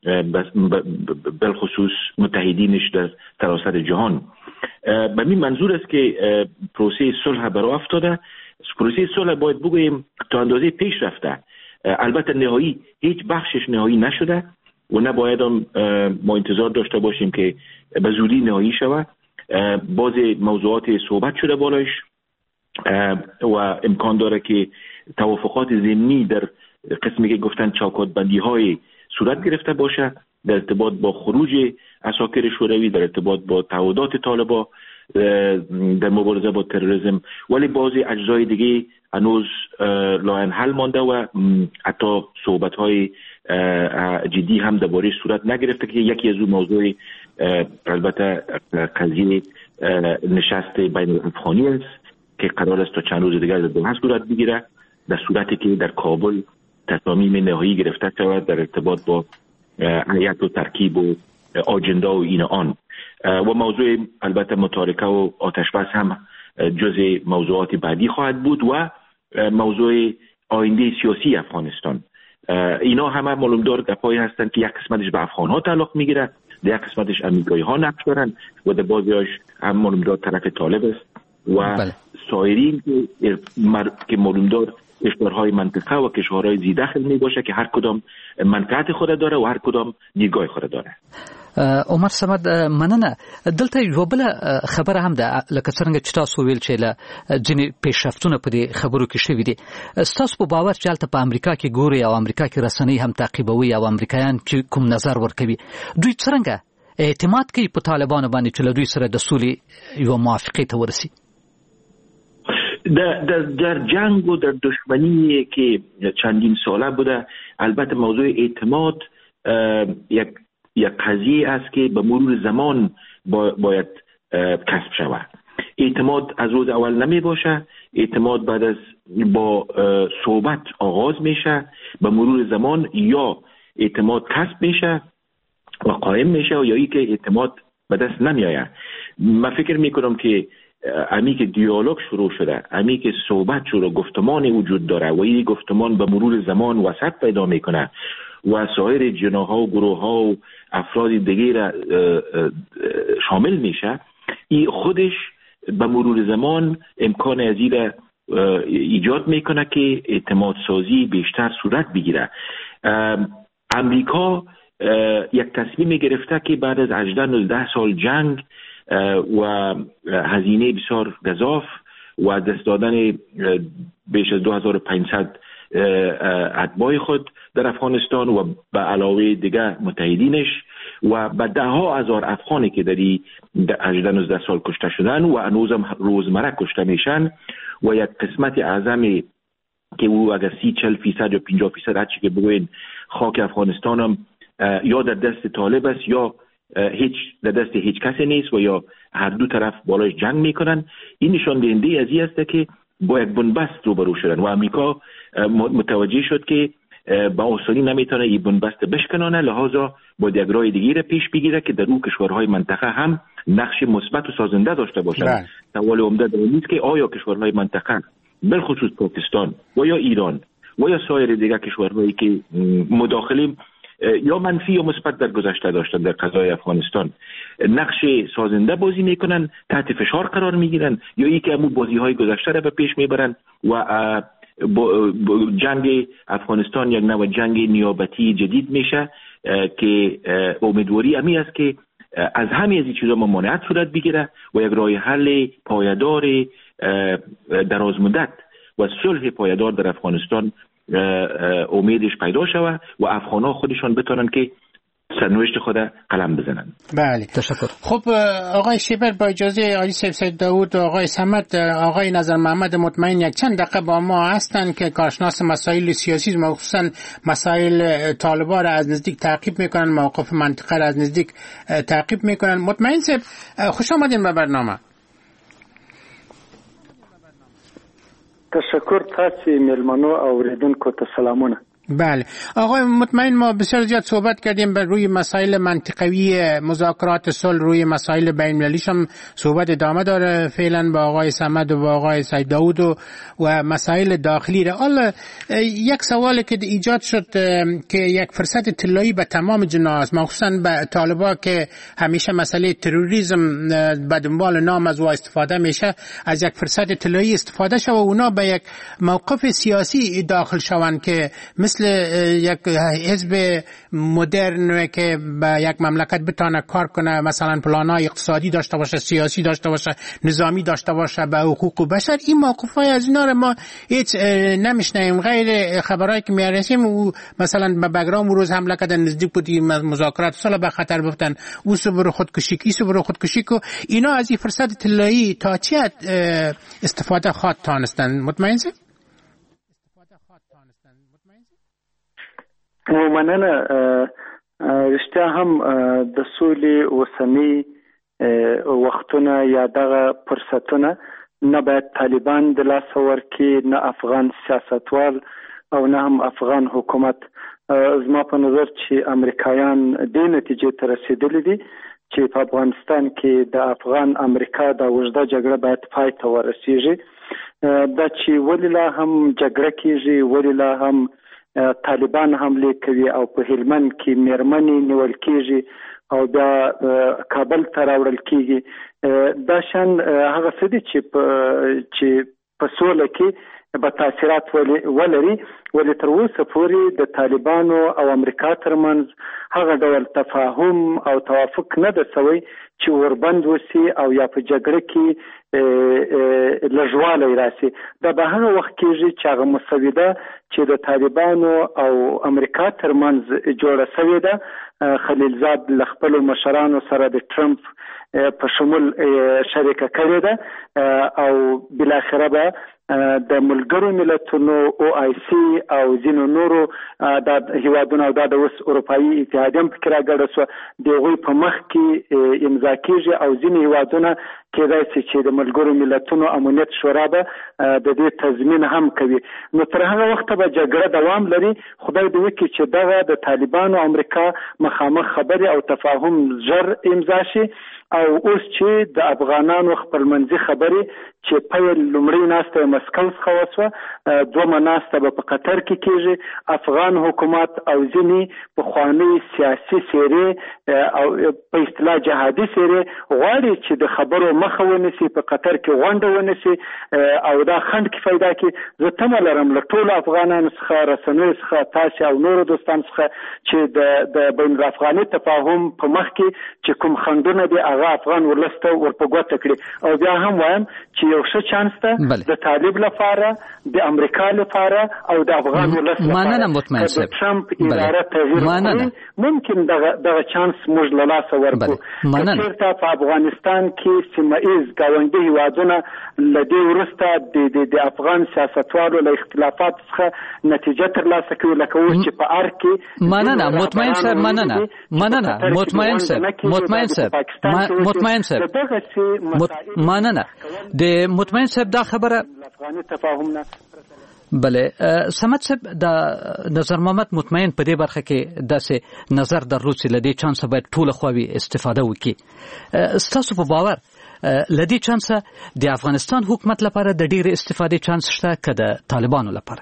بالخصوص متحدینش در سراسر جهان. به این منظور است که پروسه صلح برای افتاده. پروسه صلح باید بگوییم تا اندازه پیش رفته، البته نهایی هیچ بخشش نهایی نشده و نباید ما انتظار داشته باشیم که به زودی نهایی شود. باز موضوعات صحبت شده بالایش و امکان داره که توافقات ضمنی در قسمی که گفتن چوکات بندی های صورت گرفته باشه در ارتباط با خروج عساکر شوروی، در ارتباط با تعهدات طالبا در مبارزه با تروریسم، ولی بعضی اجزای دیگه هنوز لاینحل مانده و حتی صحبت های جدی هم درباره صورت نگرفته که یکی از اون موضوع البته قضیه نشست بین الافغانی است که قرار است تا چند روز دیگر در دوحه صورت بگیره، در صورتی که در کابل تصامیم نهایی گرفته شود در ارتباط با هیئت و ترکیب و آجندا و این آن و موضوع البته متارکه و آتش بس هم جز موضوعات بعدی خواهد بود و موضوع آینده سیاسی افغانستان. اینا همه معلومدار گپایی هستند که یک قسمتش به افغان ها تعلق میگیره، در یک قسمتش امریکایی ها نقش دارن و در بعضیش هم معلومدار طرف طالب است و بله. سایرین که معلومدار کشورهای منطقه و کشورهای زی دخل می باشه که هر کدام منفعت خود داره و هر کدام دیدگاه خود داره. عمر صمد مننه. دلته یو بل خبره هم ده لکه څنګه چې تاسو ویل چې له ځینې پیشرفتونه په دې خبرو کې شوي دي، ستاسو په باور چې هلته په امریکا کې ګوري او امریکا کې رسنۍ هم تعقیبوي او امریکایان چې کوم نظر ورکوي، دوی څنګه اعتماد کوي په طالبانو باندې چې له دوی سره د سولې یو موافقه ته ورسي؟ در, در, در جنگ و در دشمنی که چندین ساله بوده البته موضوع اعتماد یک یک قضیه است که به مرور زمان با باید کسب شود. اعتماد از روز اول نمی باشه، اعتماد بعد از با صحبت آغاز میشه، به مرور زمان یا اعتماد کسب میشه و قائم میشه یا ای که اعتماد به دست نمی آید. من فکر میکنم که امی که دیالوگ شروع شده، امی که صحبت شروع گفتمان وجود داره و این گفتمان به مرور زمان وسعت پیدا میکنه و سایر جناح ها و گروه ها و افراد دیگه را شامل میشه، این خودش به مرور زمان امکان از این را ایجاد میکنه که اعتماد سازی بیشتر صورت بگیره. امریکا یک تصمیم گرفته که بعد از هجده نوزده سال جنگ و هزینه بسیار گزاف و دست دادن بیش از دو هزار و پانصد اتباع خود در افغانستان و به علاوه دیگر متحدینش و به ده ها هزار افغانی که در هجده نوزده سال کشته شدن و هنوز هم روزمره کشته میشن و یک قسمت اعظمی که او اگر سی چل فیصد یا پنجاه فیصد هرچی که بگوین خاک افغانستان هم یا در دست طالب است یا هیچ در دست هیچ کسی نیست و یا هر دو طرف بالای جنگ میکنن. این نشان دهنده از این است که با یک بنبست روبرو شدن و امریکا متوجه شد که با آسانی نمیتونه این بنبست بشکنانه، لحاظا با یک راه دیگه را پیش بگیره که در اون کشورهای منطقه هم نقش مثبت و سازنده داشته باشند. سوال عمده در این است که آیا کشورهای منطقه بالخصوص پاکستان و یا ایران و یا سایر دیگر کشورهایی که مداخله یا منفی یا مثبت در گذشته داشتن در قضای افغانستان نقش سازنده بازی میکنن، تحت فشار قرار میگیرن یا ای که همون بازی های گذشته را به پیش میبرن و جنگ افغانستان یک نوع جنگ نیابتی جدید میشه که امیدواری امی است که از همه از این چیزا ممانعت صورت بگیره و یک راه حل پایدار درازمدت و صلح پایدار در افغانستان امیدش پیدا شود و افغان‌ها خودشان بتونن که سرنوشت خود قلم بزنن. بله تشکر. خب آقای شیبر با اجازه آقای سید داوود و آقای صمد، آقای نظر محمد مطمئن یک چند دقیقه با ما هستند که کارشناس مسائل سیاسی مخصوصا مسائل طالبان را از نزدیک تعقیب میکنن، موقف منطقه را از نزدیک تعقیب میکنن. مطمئن صاحب خوش آمدین به برنامه. تشکر. تاسو میلمنو او اوریدونکو ته سلامونه. بله آقای مطمئن، ما بسیار زیاد صحبت کردیم بر روی مسائل منطقوی مذاکرات صلح، روی مسائل بین المللی هم صحبت ادامه داره فعلا با آقای صمد و با آقای سید داوود و, و مسائل داخلی را. حالا یک سوالی که ایجاد شد که یک فرصت طلایی به تمام جناح، مخصوصا به طالبان که همیشه مسئله تروریسم به دنبال نام از و استفاده میشه، از یک فرصت طلایی استفاده شد و اونا به یک موقف سیاسی داخل شوند که مثل یک حزب مدرن که به یک مملکت بتونه کار کنه، مثلا پلان‌های اقتصادی داشته باشه، سیاسی داشته باشه، نظامی داشته باشه، به حقوق بشر. این موقف‌های از اینا رو ما هیچ نمیشنیم، غیر خبرایی که میارسیم و مثلا به بگرام روز حمله کردن، نزدیک بودی مذاکرات صلح به خطر بفتن، او صبر خودکشی کی صبر خودکشی کو. اینا از این فرصت طلایی تا چه استفاده خواهد تانستن؟ مطمئن شید؟ مننه. رښتیا هم د سولې اوسنی وختونه یا دغه فرصتونه نه باید طالبان د لاس ورکړي، نه افغان سیاستوال او نه هم افغان حکومت. زما په نظر چې امریکایان دې نتیجې ته رسیدلي دي چې په افغانستان کې د افغان امریکا د اوږده جګړه باید پای ته ورسیږي. دا چې ولې لا هم جګړه کیږي، ولې لا هم طالبان حمله کوي او په هلمند کې میرمنې نیول کیږي او بیا کابل ته راوړل کیږي، دا شان هغه څه دي چې چې په سوله کې به تاثیرات ولري. ولې تر اوسه پورې د طالبانو او امریکا ترمنځ هغه ډول تفاهم او توافق نه ده سوی چې وربند وسی او یا په جګړه کې لږوالی راسي. دا به هغه وخت کېږي چې هغه مسوده چې د طالبانو او امریکا ترمنځ جوړه سوې ده، خلیلزاد له خپلو مشرانو سره د ټرمپ په شمول شریکه کړې ده او بالاخره به د ملګرو ملتونو او آی سی او ځینو نورو د هیوادونو او د اوس اروپایي اتحادیه هم پکې راګډه سوه، د هغوی په مخ کې امضا کېږي او ځینې هیوادونه کېدای شي چې د ملګرو ملتونو امنیت شورا به د دې تضمین هم کوي. نو تر هغه وخته به جګړه دوام لري. خدای دې وکړي چې دغه د طالبانو او امریکا مخامخ خبرې او تفاهم ژر امضا شي او اوس چې د افغانانو خپلمنځي خبرې چې پیل لومړی ناسته مسکو څخه وسوه، دومه ناسته به په قطر کې کېږي. افغان حکومت او ځینې پخوانۍ سیاسي څېرې او په اصطلاح جهادي څېرې غواړي چې د خبرو مخه ونیسي، په قطر کې غونډه ونیسي او دا خنډ کې پیدا کړي. زه تمه لرم له ټولو افغانانو څخه، رسنیو څخه، تاسې او نورو دوستانو څخه چې د بین الافغاني تفاهم په مخ کې چې کوم خنډونه دي هغه افغان ولس ته ورپه ګوته کړي. او بیا هم وایم چې یو ښه چانس ده د طالب لپاره، د امریکا لپاره او د افغان ولس لپاره. که د ټرمپ اداره تغییر کړي ممکن دغه چانس موږ له لاسه ورکړو. که چېرته په افغانستان کې سیمه ایز ګاونډي هیوادونه له دې وروسته د افغان سیاستوالو له اختلافات څخه نتیجه ترلاسه کوي، لکه اوس چې په ارګ کې مننه مطمئن صاحب مننه مننه مطمئن صاحب مطمئن صاحب مطمئن صاحب مننه د مطمئن صاحب دا خبره افغاني تفاهم نه. بله سمت صاحب دا نظر محمد مطمئن په دې برخه کې داسې نظر درلود چې لدې چانس باید ټول خواوی استفاده وکړي. ستاسو په باور لدې چانس د افغانستان حکومت لپاره د ډېر استفاده چانس شته که د طالبانو لپاره؟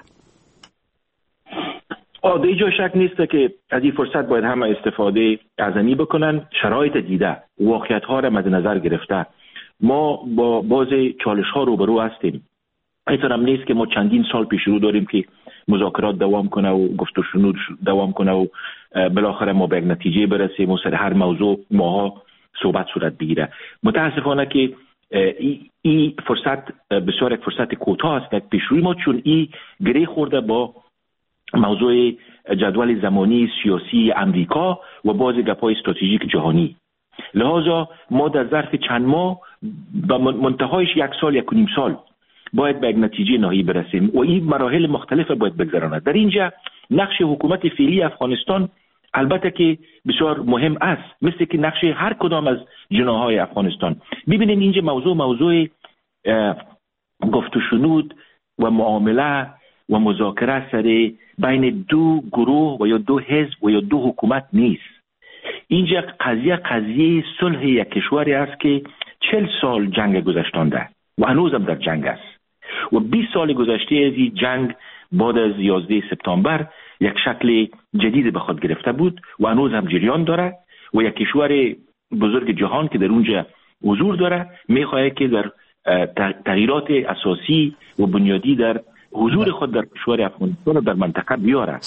آه در اینجا شک نیست که از این فرصت باید همه استفاده اعظمی بکنن. شرایط دیده، واقعیت ها را مد نظر گرفته، ما با باز چالش ها روبرو هستیم. اینطور هم نیست که ما چندین سال پیش رو داریم که مذاکرات دوام کنه و گفت و شنود دوام کنه و بالاخره ما به یک نتیجه برسیم و سر هر موضوع ماها صحبت صورت بگیره. متاسفانه که این ای فرصت بسیار یک فرصت کوتاه است پیش روی ما، چون این گره خورده با موضوع جدول زمانی سیاسی امریکا و باز گپ‌های استراتژیک جهانی. لذا ما در ظرف چند ماه به منتهایش یک سال یک و نیم سال باید به یک نتیجه نهایی برسیم و این مراحل مختلف باید بگذراند. در اینجا نقش حکومت فعلی افغانستان البته که بسیار مهم است، مثل که نقش هر کدام از جناح‌های افغانستان. ببینید اینجا موضوع موضوع گفت و شنود و معامله و مذاکره سر بین دو گروه و یا دو حزب و یا دو حکومت نیست. اینجا قضیه قضیه صلح یک کشوری است که چهل سال جنگ گذشتانده و هنوز هم در جنگ است و بیست سال گذشته از این جنگ بعد از یازده سپتامبر یک شکل جدید به خود گرفته بود و هنوز هم جریان داره و یک کشور بزرگ جهان که در اونجا حضور داره میخواهد که در تغییرات اساسی و بنیادی در حضور خود در کشور افغانستان و در منطقه بیاره.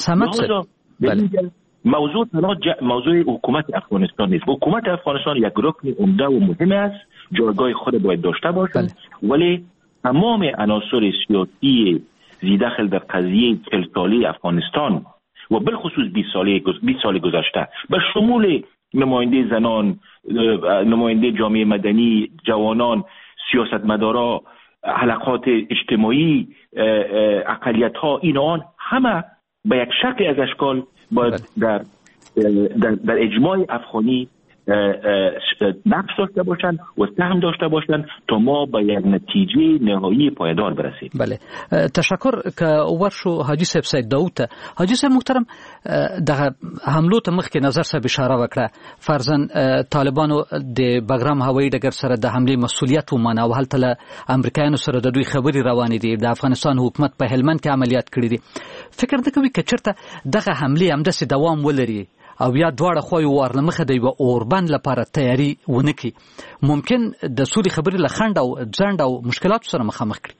موضوع موضوع حکومت افغانستان نیست. حکومت افغانستان یک رکن عمده و مهم است، جایگاه خود باید داشته باشد، ولی تمام عناصر سیاسی زیداخل در قضیه چهل ساله افغانستان و بالخصوص بیست ساله بیست سال گذشته به شمول نماینده زنان، نماینده جامعه مدنی، جوانان، سیاستمدارا، حلقات اجتماعی، اقلیت ها، این آن همه به یک شکل از اشکال باید در در, در اجماع افغانی نقش داشته باشند و سهم داشته باشند تا ما به یک نتیجه نهایی پایدار برسیم. بله، تشکر که ورشو حاجی صاحب سید داوود. حاجی صاحب محترم، د حملو ته مخکې نظر صاحب اشاره وکړه، فرضاً طالبانو د بګرام هوایي ډګر سره د حملې مسؤلیت ومنه او هلته له امریکایانو سره د دوی خبرې روانې دي، د افغانستان حکومت په هلمند کې عملیات کړي دي. فکر نه کوي که چېرته دغه حملې همداسې دوام ولري او یا دواړه خواوې وارنمخه د یوه اوربند لپاره تیاری ونه کړي، ممکن د سولې خبرې له خنډ او ځنډ او مشکلاتو سره مخامخ کړي؟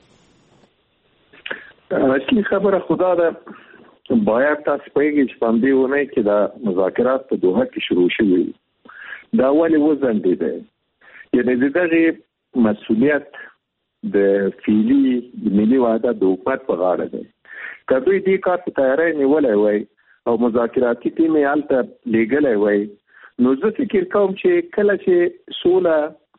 اصلي خبره خدا ده، باید تاسو پوهیږئ چې په همدې اونۍ کې د مذاکرات په دوحه کې شروع شوي، دا ولې وځنډېدی؟ یعنې د دغې مسؤلیت د فعلي ملي وحدت د حکومت په غاړه دی. که دوی دې کار په تیاری نیولی وای او مذاکراتي ټیم یې هلته لیږلی وای، نو زه فکر کوم چې کله چې سوله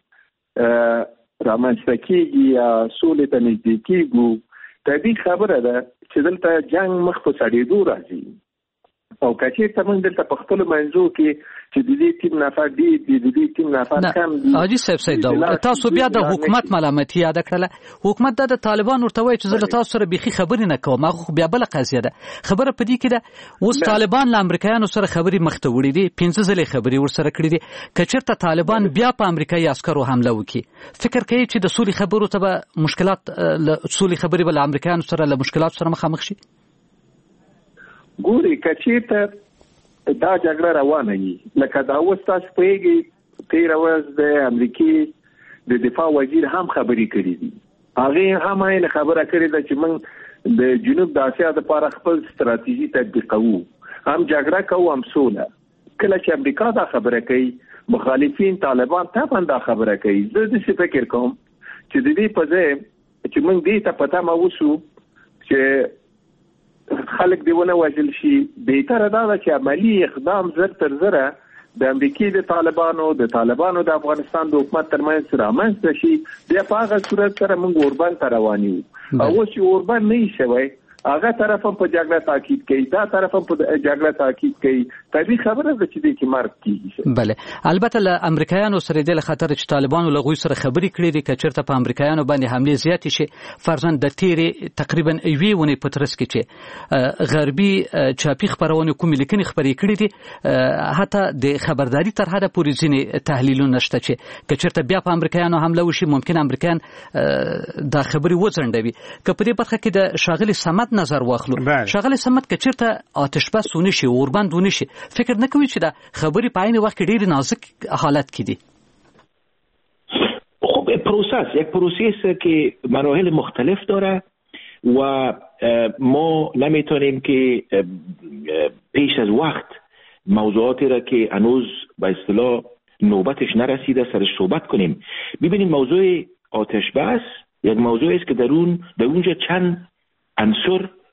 رامنځته کېږي یا سولې ته نږدې کېږو، طبیعي خبره ده چې دلته جنګ مخ په سړېدو راځي او که چېرته موږ دلته په خپلو منځو کې چې د دې ټیم نفر ډېر دي د دې ټیم نفر کم دي. حاجي صاحب سید داود، تاسو بیا د حکومت ملامتي یاده کړله. حکومت دا د طالبان ورته وایي چې زه له تاسو سره بیخي خبرې نه کوم، هغه خو بیا بله قضیه ده. خبره په دې کې ده اوس طالبان له امریکایانو سره خبرې مخ ته وړي دي، پنځه ځلې خبرې ورسره کړي دي. که چېرته طالبان بیا په امریکایي عسکرو حمله وکړي، فکر کوي چې د سولې خبرو ته به مشکلات له سولې خبرې به له امریکایانو سره له مشکلاتو سره مخامخ شي؟ ګوري که چېرته دا جګړه روانه وي، لکه دا اوس تاسو پوهیږئ تېره ورځ د امریکې د دفاع وزیر هم خبرې کړي دي، هغې هم عین خبره کړې ده چې موږ د جنوب د اسیا دپاره خپل ستراتیژي تطبیقوو، هم جګړه کوو هم سوله. کله چې امریکا دا خبره کوي، مخالفین طالبان طبعا دا خبره کوي. زه داسې فکر کوم چې د دې په ځای چې موږ دې ته په تمه اوسو چې خلک دی ونه وژل شي، بهتره دا ده چې عملي اقدام زر تر زره د امریکې د طالبانو د طالبانو د افغانستان د حکومت ترمنځ رامنځته شي. بیا په هغه صورت سره موږ اوربند ته روان یو، او اوس چې اوربند نه وي شوی، هغه طرف هم په جګړه تاکید کوي، دا طرف هم په جګړه تاکید کوي. طبیعي خبره ده چې دې کې مرګ کېږي. بله، البته له امریکایانو سره دې له خطره چې طالبانو له هغوی سره خبرې کړې دي، که چېرته په امریکایانو باندې حملې زیاتې شي، فرضاً د تېرې تقریبا یوې اونۍ په ترڅ کې چې غربي چاپي خپرونې کومې لیکنې خپرې کړې دي، حتی د خبرداري تر حده پورې ځینې تحلیلونه شته چې که چېرته بیا په امریکایانو حمله وشي، ممکن امریکایان دا خبرې وځنډوي. که په دې برخه کې د ښاغلي صمد نظر واخلو، ښاغلی صمد، که چېرته آتش بس ونه شي، اوربند ونه شي، فکر نه کوي چې دا خبرې په عین وخت کې ډېر نازک حالت کې دي؟ خب پروسس یک پروسس که مراحل مختلف داره و ما نمیتونیم که پیش از وقت موضوعاتی را که هنوز به اصطلاح نوبتش نرسیده سرش صحبت کنیم. ببینید موضوع آتش بس یک موضوع است که در اون در اونجا چند عنصر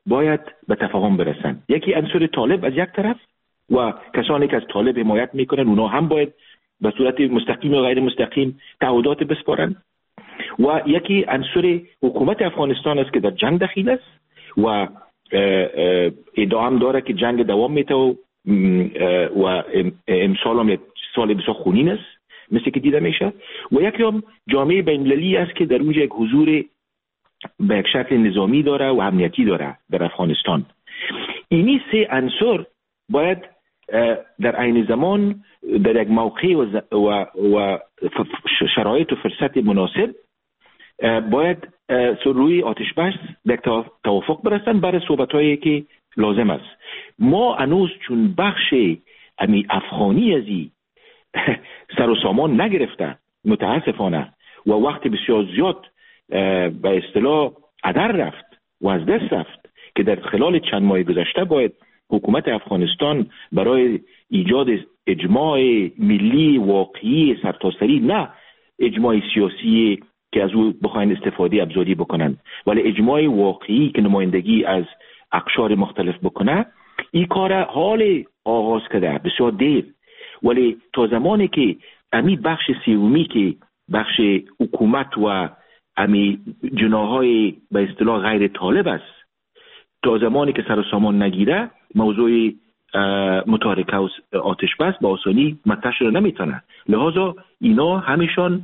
باید به تفاهم برسن. یکی عنصر طالب از یک طرف و کسانی که از طالب حمایت میکنن اونا هم باید به صورت مستقیم و غیر مستقیم تعهدات بسپارن و یکی عنصر حکومت افغانستان است که در جنگ دخیل است و ادعا هم داره که جنگ دوام میته و و امسال هم سال بسیار خونین است مثل که دیده میشه و یکی هم جامعه بین‌المللی است که در اونجا یک حضور به یک شکل نظامی داره و امنیتی داره در افغانستان. اینی سه عنصر باید در عین زمان در یک موقع و, و, و شرایط و فرصت مناسب باید روی آتش بس یک توافق برسن برای صحبت‌هایی که لازم است. ما هنوز چون بخش امی افغانی ازی سر و سامان نگرفته متاسفانه و وقت بسیار زیاد به اصطلاح هدر رفت و از دست رفت که در خلال چند ماه گذشته باید حکومت افغانستان برای ایجاد اجماع ملی واقعی سرتاسری، نه اجماع سیاسی که از او بخواین استفاده ابزاری بکنن، ولی اجماع واقعی که نمایندگی از اقشار مختلف بکنه، این کار حال آغاز کرده بسیار دیر. ولی تا زمانی که امی بخش سیومی که بخش حکومت و امی جناهای به اصطلاح غیر طالب است، تا زمانی که سر و سامان نگیره موضوع متارکه و آتش بس با آسانی مطرح شده نمیتونه. لحاظا اینا همیشان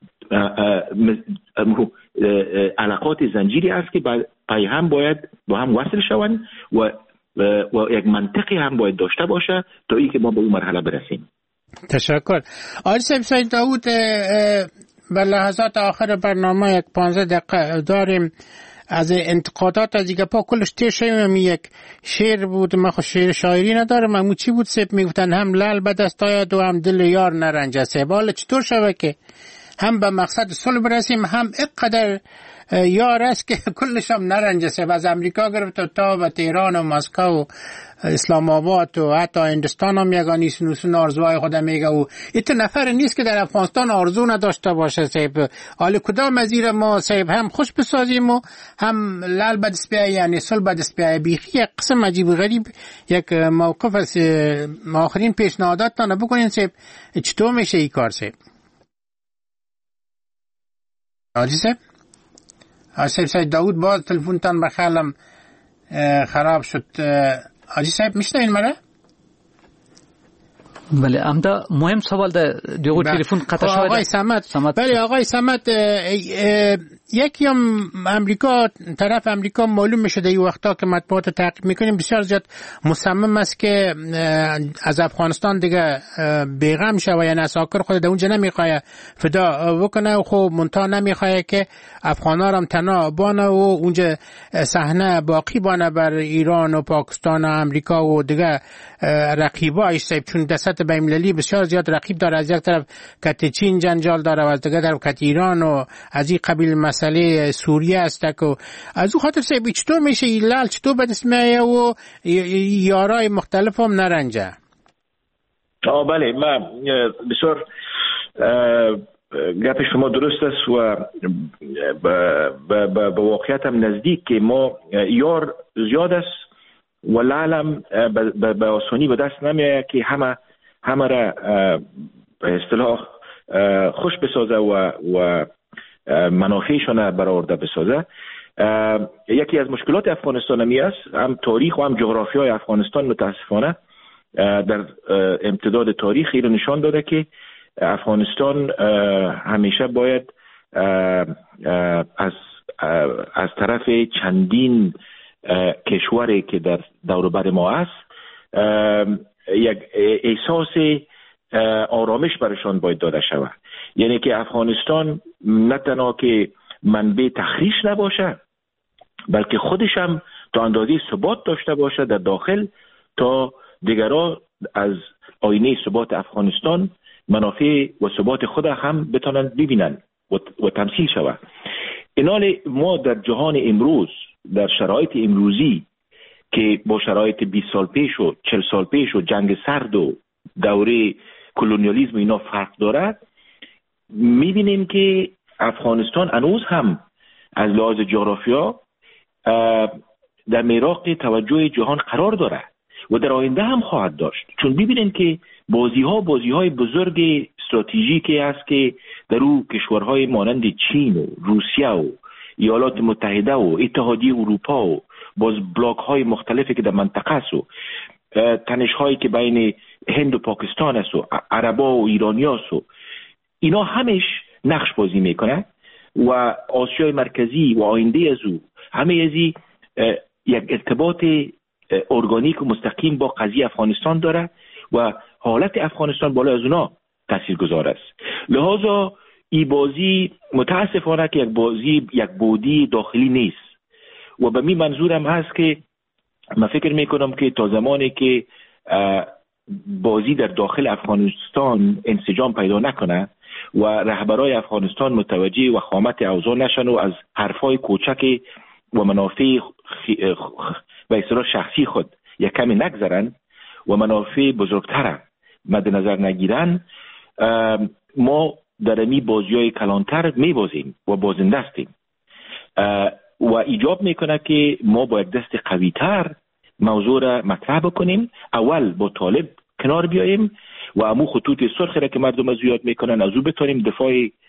علاقات زنجیری است که پای هم باید با هم وصل شوند و و یک منطقی هم باید داشته باشه تا اینکه ما به اون مرحله برسیم. تشکر. آقای سید داوود، به لحظات آخر برنامه یک پانزده دقیقه داریم. از انتقادات از دیگه پا کلش تیشیم. یک شعر بود، من خود شعر شاعری ندارم، اما چی بود سیب میگفتن هم لال به دست آید و هم دل یار نرنجه. سیب حالا چطور شوه که هم به مقصد صلح برسیم هم اینقدر یار است که کلش هم نرنجه. سیب از امریکا گرفت تا به تهران و مسکو و اسلام آباد و حتی هندوستان هم یگانی سنوسون آرزوهای خود میگه و ایت نفر نیست که در افغانستان آرزو نداشته باشه. سیب حالا کدام وزیر ما سیب هم خوش بسازیم و هم لال بدست بیایی، یعنی صلح بدست بیایی. بیخی یک قسم عجیب غریب یک موقف از آخرین پیشنهادات تانه بکنین سیب. چطور میشه ای کار سیب؟ آجی سیب؟ آجی سیب داود باز تلفون تان بخیالم خراب شد. حاجی صاحب میشنوین مرا؟ بله، امدا مهم سوال ده دیگه تلفن قطع شده. آقای صمد. بله آقای صمد، یکی هم امریکا، طرف امریکا معلوم میشه در این وقتا که مطبوعات تعقیب میکنیم بسیار زیاد مصمم است که از افغانستان دیگه بیغم شه و یعنی اساکر خود در اونجا نمیخواه فدا بکنه و خب منتها نمیخواه که افغانا هم تنها بانه و اونجا صحنه باقی بانه بر ایران و پاکستان و امریکا و دیگه رقیبایش سیب، چون دست بین‌المللی بسیار زیاد رقیب داره. از یک طرف کت چین جنجال داره و از دیگه طرف کت ایران و از این قبیل مسئله سوریه است که از او خاطر سیب چطور میشه این لال چطور به دست میایه و یارای مختلف هم نرنجه؟ آه بله، من بسیار گپ شما درست است و به واقعیت هم نزدیک که ما یار زیاد است و لالم به آسانی به دست نمیایه که همه همه را به اصطلاح خوش بسازه و و منافعشان برآورده بسازه. یکی از مشکلات افغانستان می است، هم تاریخ و هم جغرافیای افغانستان متاسفانه در امتداد تاریخ ایران نشان داده که افغانستان همیشه باید از از طرف چندین کشوری که در دور و بر ما است یک احساس آرامش برشان باید داده شود. یعنی که افغانستان نه تنها که منبع تخریش نباشه بلکه خودش هم تا اندازه ثبات داشته باشه در داخل تا دیگران از آینه ثبات افغانستان منافع و ثبات خود هم بتونن ببینن و, و تمثیل شود. اینال ما در جهان امروز در شرایط امروزی که با شرایط بیست سال پیش و چهل سال پیش و جنگ سرد و دوره کلونیالیسم اینا فرق داره، میبینیم که افغانستان هنوز هم از لحاظ جغرافیا در میراق توجه جهان قرار داره و در آینده هم خواهد داشت. چون ببینید که بازی ها بازی های بزرگ استراتژیکی است که در او کشورهای مانند چین و روسیه و ایالات متحده و اتحادیه اروپا و باز بلاک های مختلفی که در منطقه است و تنش هایی که بین هند و پاکستان است و عربا و ایرانی است و اینا همش نقش بازی میکنه و آسیای مرکزی و آینده از او همه ازی یک ارتباط ارگانیک و مستقیم با قضیه افغانستان داره و حالت افغانستان بالا از اونا تاثیرگذار است. لذا این بازی متاسفانه که یک بازی یک بودی داخلی نیست و به می منظورم هست که من فکر میکنم که تا زمانی که بازی در داخل افغانستان انسجام پیدا نکنه و رهبرای افغانستان متوجه و خامت اوضاع نشن و از حرفای کوچک و منافع به اصطلاح شخصی خود یک کمی نگذرن و منافع بزرگتر مد نظر نگیرن، ما در امی بازی‌های کلانتر میبازیم و بازنده هستیم و ایجاب میکنه که ما با یک دست قوی‌تر موضوع را مطرح بکنیم. اول با طالب کنار بیاییم و امو خطوط سرخی را که مردم از یاد میکنن از او بتونیم دفاع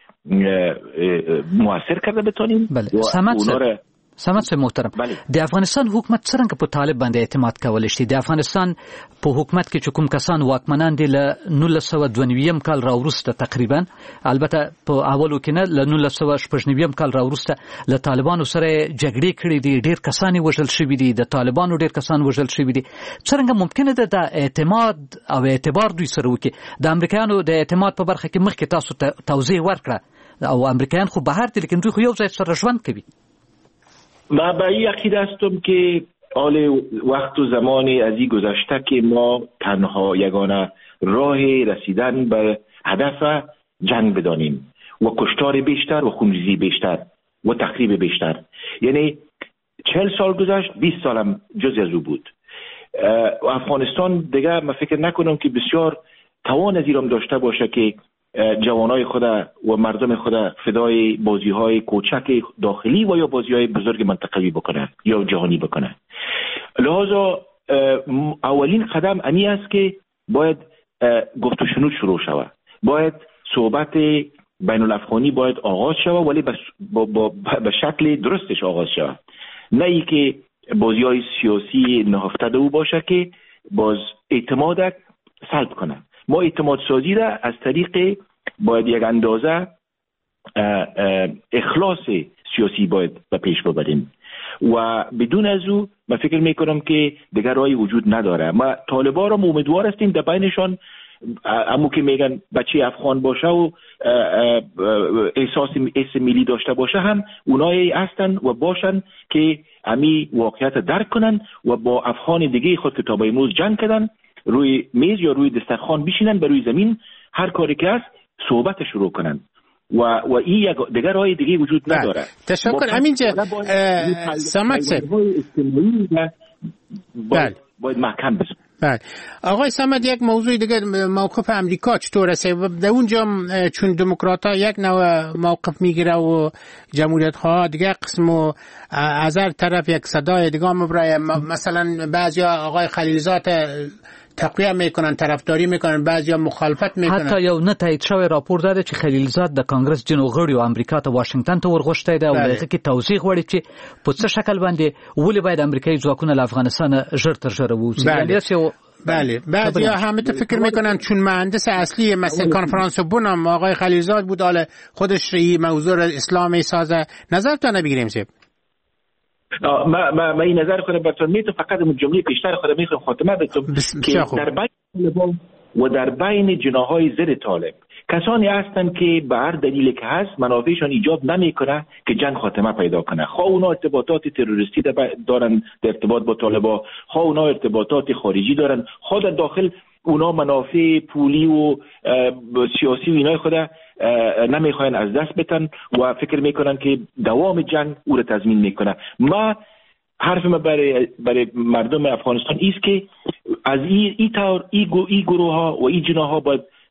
موثر کرده بتونیم. بله. سمت سمت سه محترم د افغانستان حکومت څنګه په طالب باندې اعتماد کولای شي؟ د افغانستان په حکومت کې چې کوم کسان واکمنان دي له نولس سوه دوه نوي کال راوروسته تقریبا، البته په اولو کې نه، له نولس سوه شپږ نوي کال راوروسته له طالبانو سره جګړې کړې دي، ډېر کسان وژل شوي دي، د طالبانو ډېر کسان وژل شوي دي. څنګه ممکنه ده د اعتماد او اعتبار دوی سره وکړي؟ د امریکایانو د اعتماد په برخه کې مخکې تاسو ته توضیح ورکړه او امریکایان خو بهر دي لیکن دوی خو یو ځای سره ژوند کوي. ما به این عقیده هستم که حال وقت و زمانی از این گذشته که ما تنها یگانه راه رسیدن به هدف جنگ بدانیم و کشتار بیشتر و خونریزی بیشتر و تخریب بیشتر. یعنی چهل سال گذشت، بیست سالم جزی از او بود. افغانستان دیگه من فکر نکنم که بسیار توان از ایران داشته باشه که جوانای خود و مردم خود فدای بازی‌های کوچک داخلی و یا بازی‌های بزرگ منطقوی بکنه یا جهانی بکنه. لذا اولین قدم امی است که باید گفت و شنود شروع شود، باید صحبت بین الافغانی باید آغاز شود، ولی به شکل درستش آغاز شود، نه ای که بازی‌های سیاسی نهفته او باشه که باز اعتماد سلب کنه. ما اعتماد سازی را از طریق باید یک اندازه اخلاص سیاسی باید به پیش ببریم و بدون از او من فکر میکنم که دیگر راهی وجود نداره. ما طالبان را امیدوار هستیم در بینشان امو که میگن بچه افغان باشه و احساس اسم ملی داشته باشه هم اونایی هستن و باشن که امی واقعیت درک کنن و با افغان دیگه خود که تا به امروز جنگ کردن روی میز یا روی دسترخوان بشینن، به روی زمین هر کاری که هست صحبت شروع کنن و و این یک دیگر راه دیگه وجود نداره. تشکر. همینجا سمت سر باید, باید محکم بشه. بله آقای صمد، یک موضوع دیگه موقف امریکا چطور است؟ در اونجا چون دموکرات ها یک نوع موقف میگیره و جمهوریت ها دیگه قسم و از هر طرف یک صدای دیگه مبرای، مثلا بعضی آقای خلیلزاد تقویه میکنن، طرفداری میکنن، بعضیا مخالفت میکنن. حتی یو نه تایید شوی راپور داده چې خلیلزاد د کانګرس جنو غړي او امریکا ته واشنگټن ته ورغښتې ده او دغه کې توضیح غواړي چې په څه شکل باندې ولې باید امریکایي ځواکونه له افغانستان ژر تر ژره ووځي. بله بله بعضیا هم ته فکر میکنن چون مهندس اصلی مثل کنفرانس بونم آقای خلیلزاد بود، حالا خودش این موضوع اسلامی سازه. نظرتون بگیریم سیب. ما ما ما این نظر خودم براتون میتونم فقط اون جمله پیشتر خودم میخوام خاتمه بدم که در بین و در بین جناحهای ضد طالب کسانی هستند که به هر دلیلی که هست منافعشان ایجاب نمیکنه که جنگ خاتمه پیدا کنه. خواه اونا ارتباطات تروریستی دارن در ارتباط با طالبا، خواه اونا ارتباطات خارجی دارن، خواه در داخل اونا منافع پولی و سیاسی و اینای خود نمیخواین از دست بدن و فکر میکنن که دوام جنگ او را تضمین میکنه. ما حرف ما برای برای مردم افغانستان است که از این ای طور ای, ای گروه ها و این جناح ها باید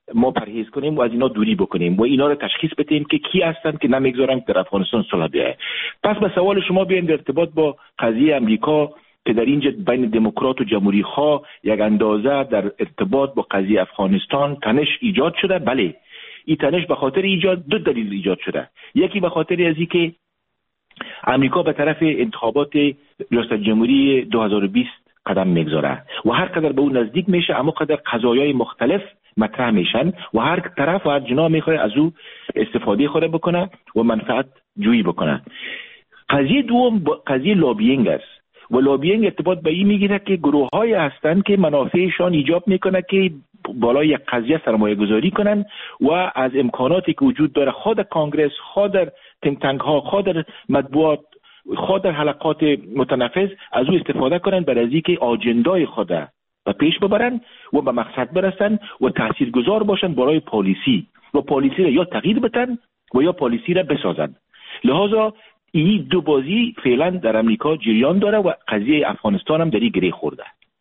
ما پرهیز کنیم و از اینا دوری بکنیم و اینا رو تشخیص بدیم که کی هستند که نمیگذارن در افغانستان صلح بیاید. پس به سوال شما بیایم در ارتباط با قضیه امریکا که در اینجا بین دموکرات و جمهوری خواه یک اندازه در ارتباط با قضیه افغانستان تنش ایجاد شده. بله، این تنش به خاطر ایجاد دو دلیل ایجاد شده. یکی به خاطر از اینکه امریکا به طرف انتخابات ریاست جمهوری دو هزار و بیست قدم میگذاره و هر قدر به اون نزدیک میشه اما قدر قضایای مختلف مطرح میشن و هر طرف و هر جناح میخواد از او استفاده خود بکنه و منفعت جویی بکنه. قضیه دوم قضیه لابینگ است و لابینگ ارتباط به این میگیره که گروه های هستند که منافعشان ایجاب میکنه که بالای یک قضیه سرمایه گذاری کنن و از امکاناتی که وجود داره خود کانگرس، خود در تینک تانک ها، خود در مطبوعات، خود در حلقات متنفذ از او استفاده کنن برای اینکه آجندای خود و پیش ببرن و به مقصد برسن و تاثیرگذار باشن برای پالیسی و پالیسی را یا تغییر بدن و یا پالیسی را بسازن. لذا این دو بازی فعلا در امریکا جریان داره و قضیه افغانستان هم در این گره خورده.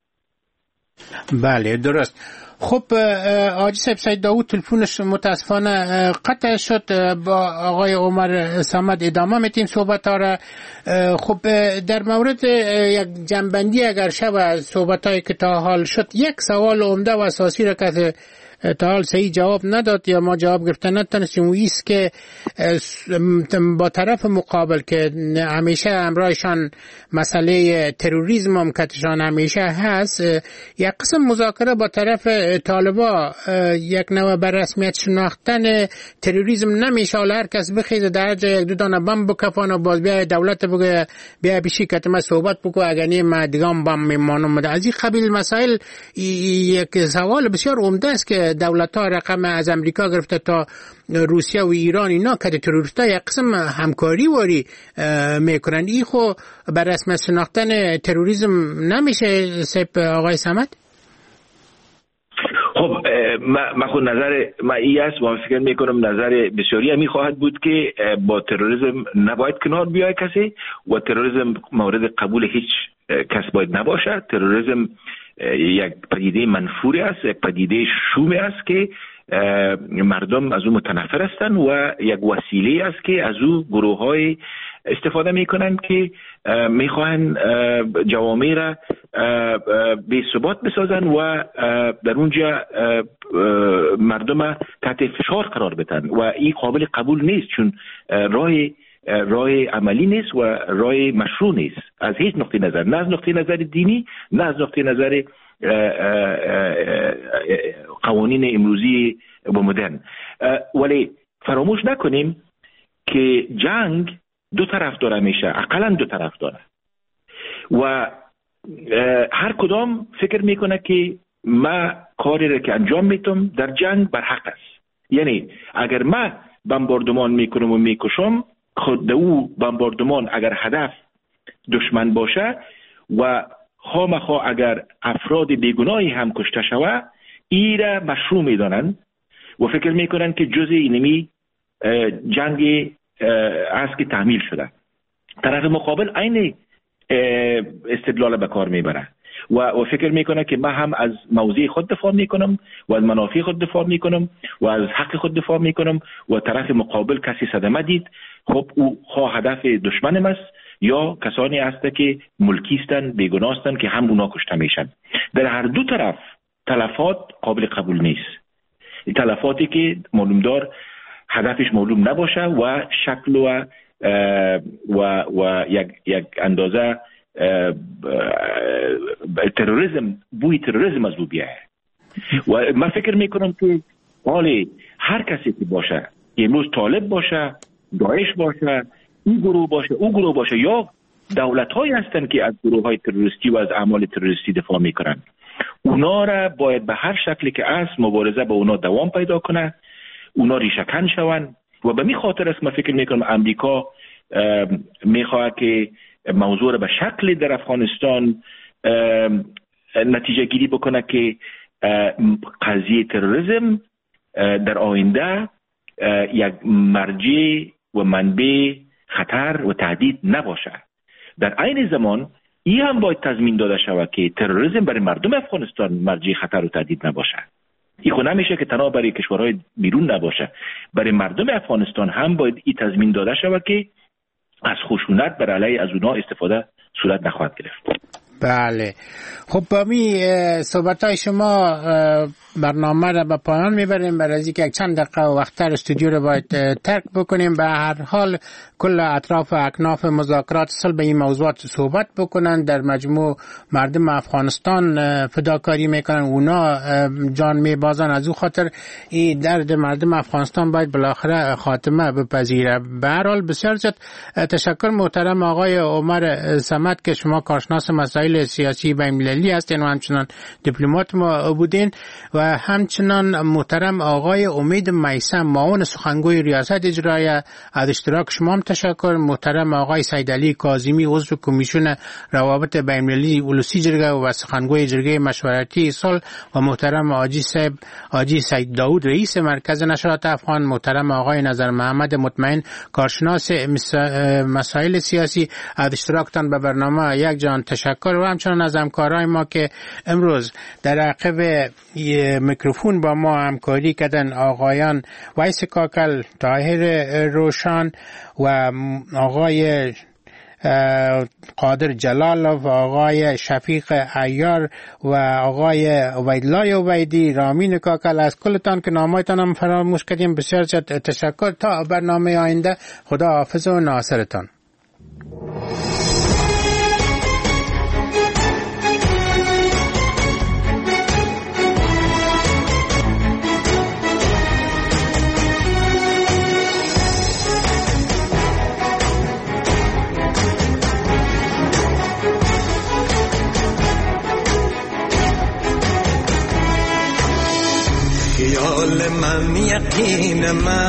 بله درست. خب حاجی صاحب، سید داوود تلفنش متاسفانه قطع شد. با آقای عمر صمد ادامه میتیم صحبت ها را. خب در مورد یک جنبندی اگر شود صحبت هایی که تا حال شد، یک سوال عمده و اساسی را که تا حال صحیح جواب نداد یا ما جواب گرفتن نتونستیم و ایست که با طرف مقابل که همیشه همراهشان مسئله تروریسم هم کتشان همیشه هست، یک قسم مذاکره با طرف طالبا یک نوع بر رسمیت شناختن تروریسم نمیشه. حالا هر کس بخیزه در جای یک دو دانه بم بکفانه باز بیا دولت بگه بیا بشی که ما صحبت بکو اگر نیم ما دیگام بم میمانم. از این قبیل مسائل یک سوال بسیار عمده است که دولت ها رقم از امریکا گرفته تا روسیه و ایران اینا که تروریست ها یک قسم همکاری واری میکنن. این خو بر رسمیت شناختن تروریسم نمیشه سیب آقای صمد؟ خب من خود نظر من ای است و فکر میکنم نظر بسیاری همی خواهد بود که با تروریسم نباید کنار بیای کسی و تروریسم مورد قبول هیچ کس باید نباشه. تروریسم یک پدیده منفوری است، یک پدیده شومی است که مردم از او متنفر هستند و یک وسیله است که از او گروه های استفاده میکنند که میخواهند جوامع را بی ثبات بسازن و در اونجا مردم تحت فشار قرار بدن و این قابل قبول نیست، چون راه راه عملی نیست و راه مشروع نیست از هیچ نقطه نظر، نه از نقطه نظر دینی نه از نقطه نظر قوانین امروزی و مدرن. ولی فراموش نکنیم که جنگ دو طرف داره، میشه اقلا دو طرف داره و هر کدام فکر میکنه که ما کاری را که انجام میتم در جنگ بر حق است. یعنی اگر ما بمباردمان میکنم و میکشم، خود او بمباردمان اگر هدف دشمن باشه و خامخا اگر افراد بیگناهی هم کشته شوه، ای را مشروع میدانند و فکر میکنن که جزء اینمی جنگ است که تحمیل شده. طرف مقابل عین استدلال به کار میبره و فکر میکنه که من هم از موضع خود دفاع میکنم و از منافع خود دفاع میکنم و از حق خود دفاع میکنم و طرف مقابل کسی صدمه دید، خب او خواه هدف دشمنم است یا کسانی هست که ملکی هستند، بیگناه هستند که هم اونا کشته میشن. در هر دو طرف تلفات قابل قبول نیست. این تلفاتی که معلوم دار هدفش معلوم نباشه و شکل و و و یک یک اندازه تروریسم، بوی تروریسم از او بیایه. و من فکر میکنم که حالی هر کسی که باشه، امروز طالب باشه، داعش باشه، این گروه باشه، او گروه باشه، یا دولت هایی هستن که از گروه های تروریستی و از اعمال تروریستی دفاع میکنن، اونا را باید به هر شکلی که است مبارزه با اونا دوام پیدا کنه، اونا ریشه‌کن شون. و به می خاطر است من فکر میکنم امریکا میخواد که موضوع را به شکل در افغانستان نتیجه گیری بکنه که قضیه تروریسم در آینده یک مرجع و منبع خطر و تهدید نباشه. در عین زمان این هم باید تضمین داده شود که تروریسم برای مردم افغانستان مرجع خطر و تهدید نباشه. این خود نمیشه که تنها برای کشورهای بیرون نباشه، برای مردم افغانستان هم باید این تضمین داده شود که از خشونت بر علیه از اونها استفاده صورت نخواهد گرفت. بله، خب با می صحبت های شما برنامه را به پایان میبریم. برای از اینکه یک چند دقیقه وقتتر استودیو رو باید ترک بکنیم. به هر حال کل اطراف و اکناف مذاکرات صلح به این موضوعات صحبت بکنن. در مجموع مردم افغانستان فداکاری میکنن، اونا جان میبازن. از او خاطر این درد مردم افغانستان باید بالاخره خاتمه بپذیره. به هر حال بسیار زیاد تشکر محترم آقای عمر صمد که شما کارشناس مسائل سیاسی بین‌المللی هستین و همچنان دیپلمات ما بودین، و همچنان محترم آقای امید میثم معاون سخنگوی ریاست اجرایه. از اشتراک شما هم تشکر. محترم آقای سیدعلی کاظمی عضو کمیسیون روابط بین‌المللی اولوسی جرگه و سخنگوی جرگه مشورتی صلح، و محترم حاجی صاحب حاجی سید داود رئیس مرکز نشرات افغان. محترم آقای نظر محمد مطمئن کارشناس مسائل سیاسی. از اشتراکتان به برنامه یک جان تشکر، و همچنان از همکارای ما که امروز در عقب میکروفون با ما همکاری کردن، آقایان ویس کاکل، طاهر روشان و آقای قادر جلالov، آقای شفیق عیار و آقای عبیدالله عبیدی. رامین کاکل، از کلتان که نامایتان هم فراموش کردیم بسیار زیاد تشکر. تا برنامه آینده، خدا حافظ و ناصرتان. خیال من، یقین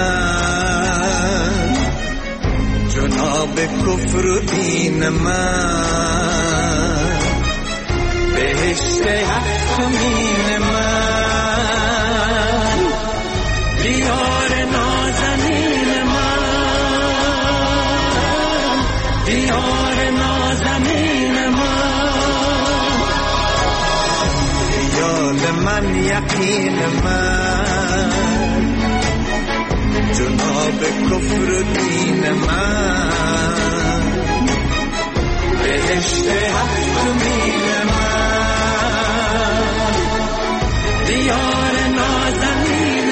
من، جناب کفر و دین من، بهشت حق مین من، دیار نازنین من، دیار نازنین من، خیال من، یقین من، جناب کفر و دین من، بهشت حق مین من، دیار نازنین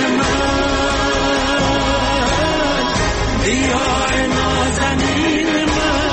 من، دیار نازنین من.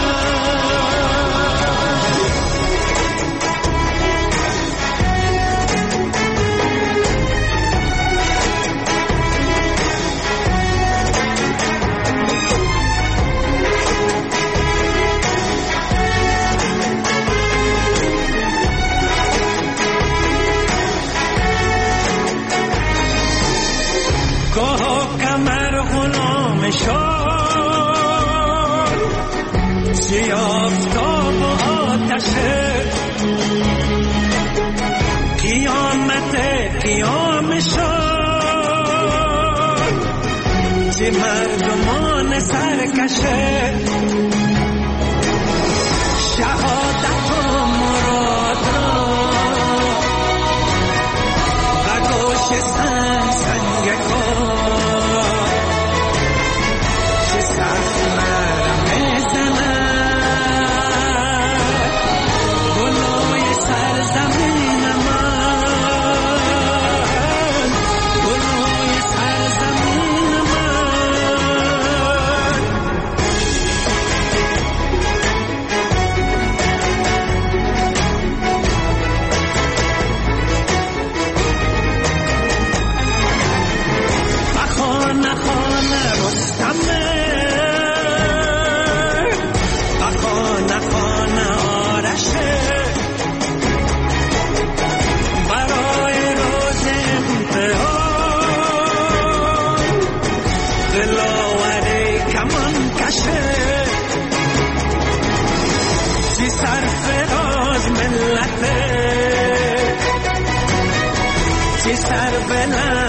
آفتاب و آتشه قیامت قیام شد، چه مردمان سرکشه شهادت و مراد را و گوش سنگ سنگ کن، چه سخت مرم زنم زمین من، گلوی سرزمین من. بخانه خانه رستمه، بخانه خانه آرشه، چی سرفراز ملته، چی سر بلند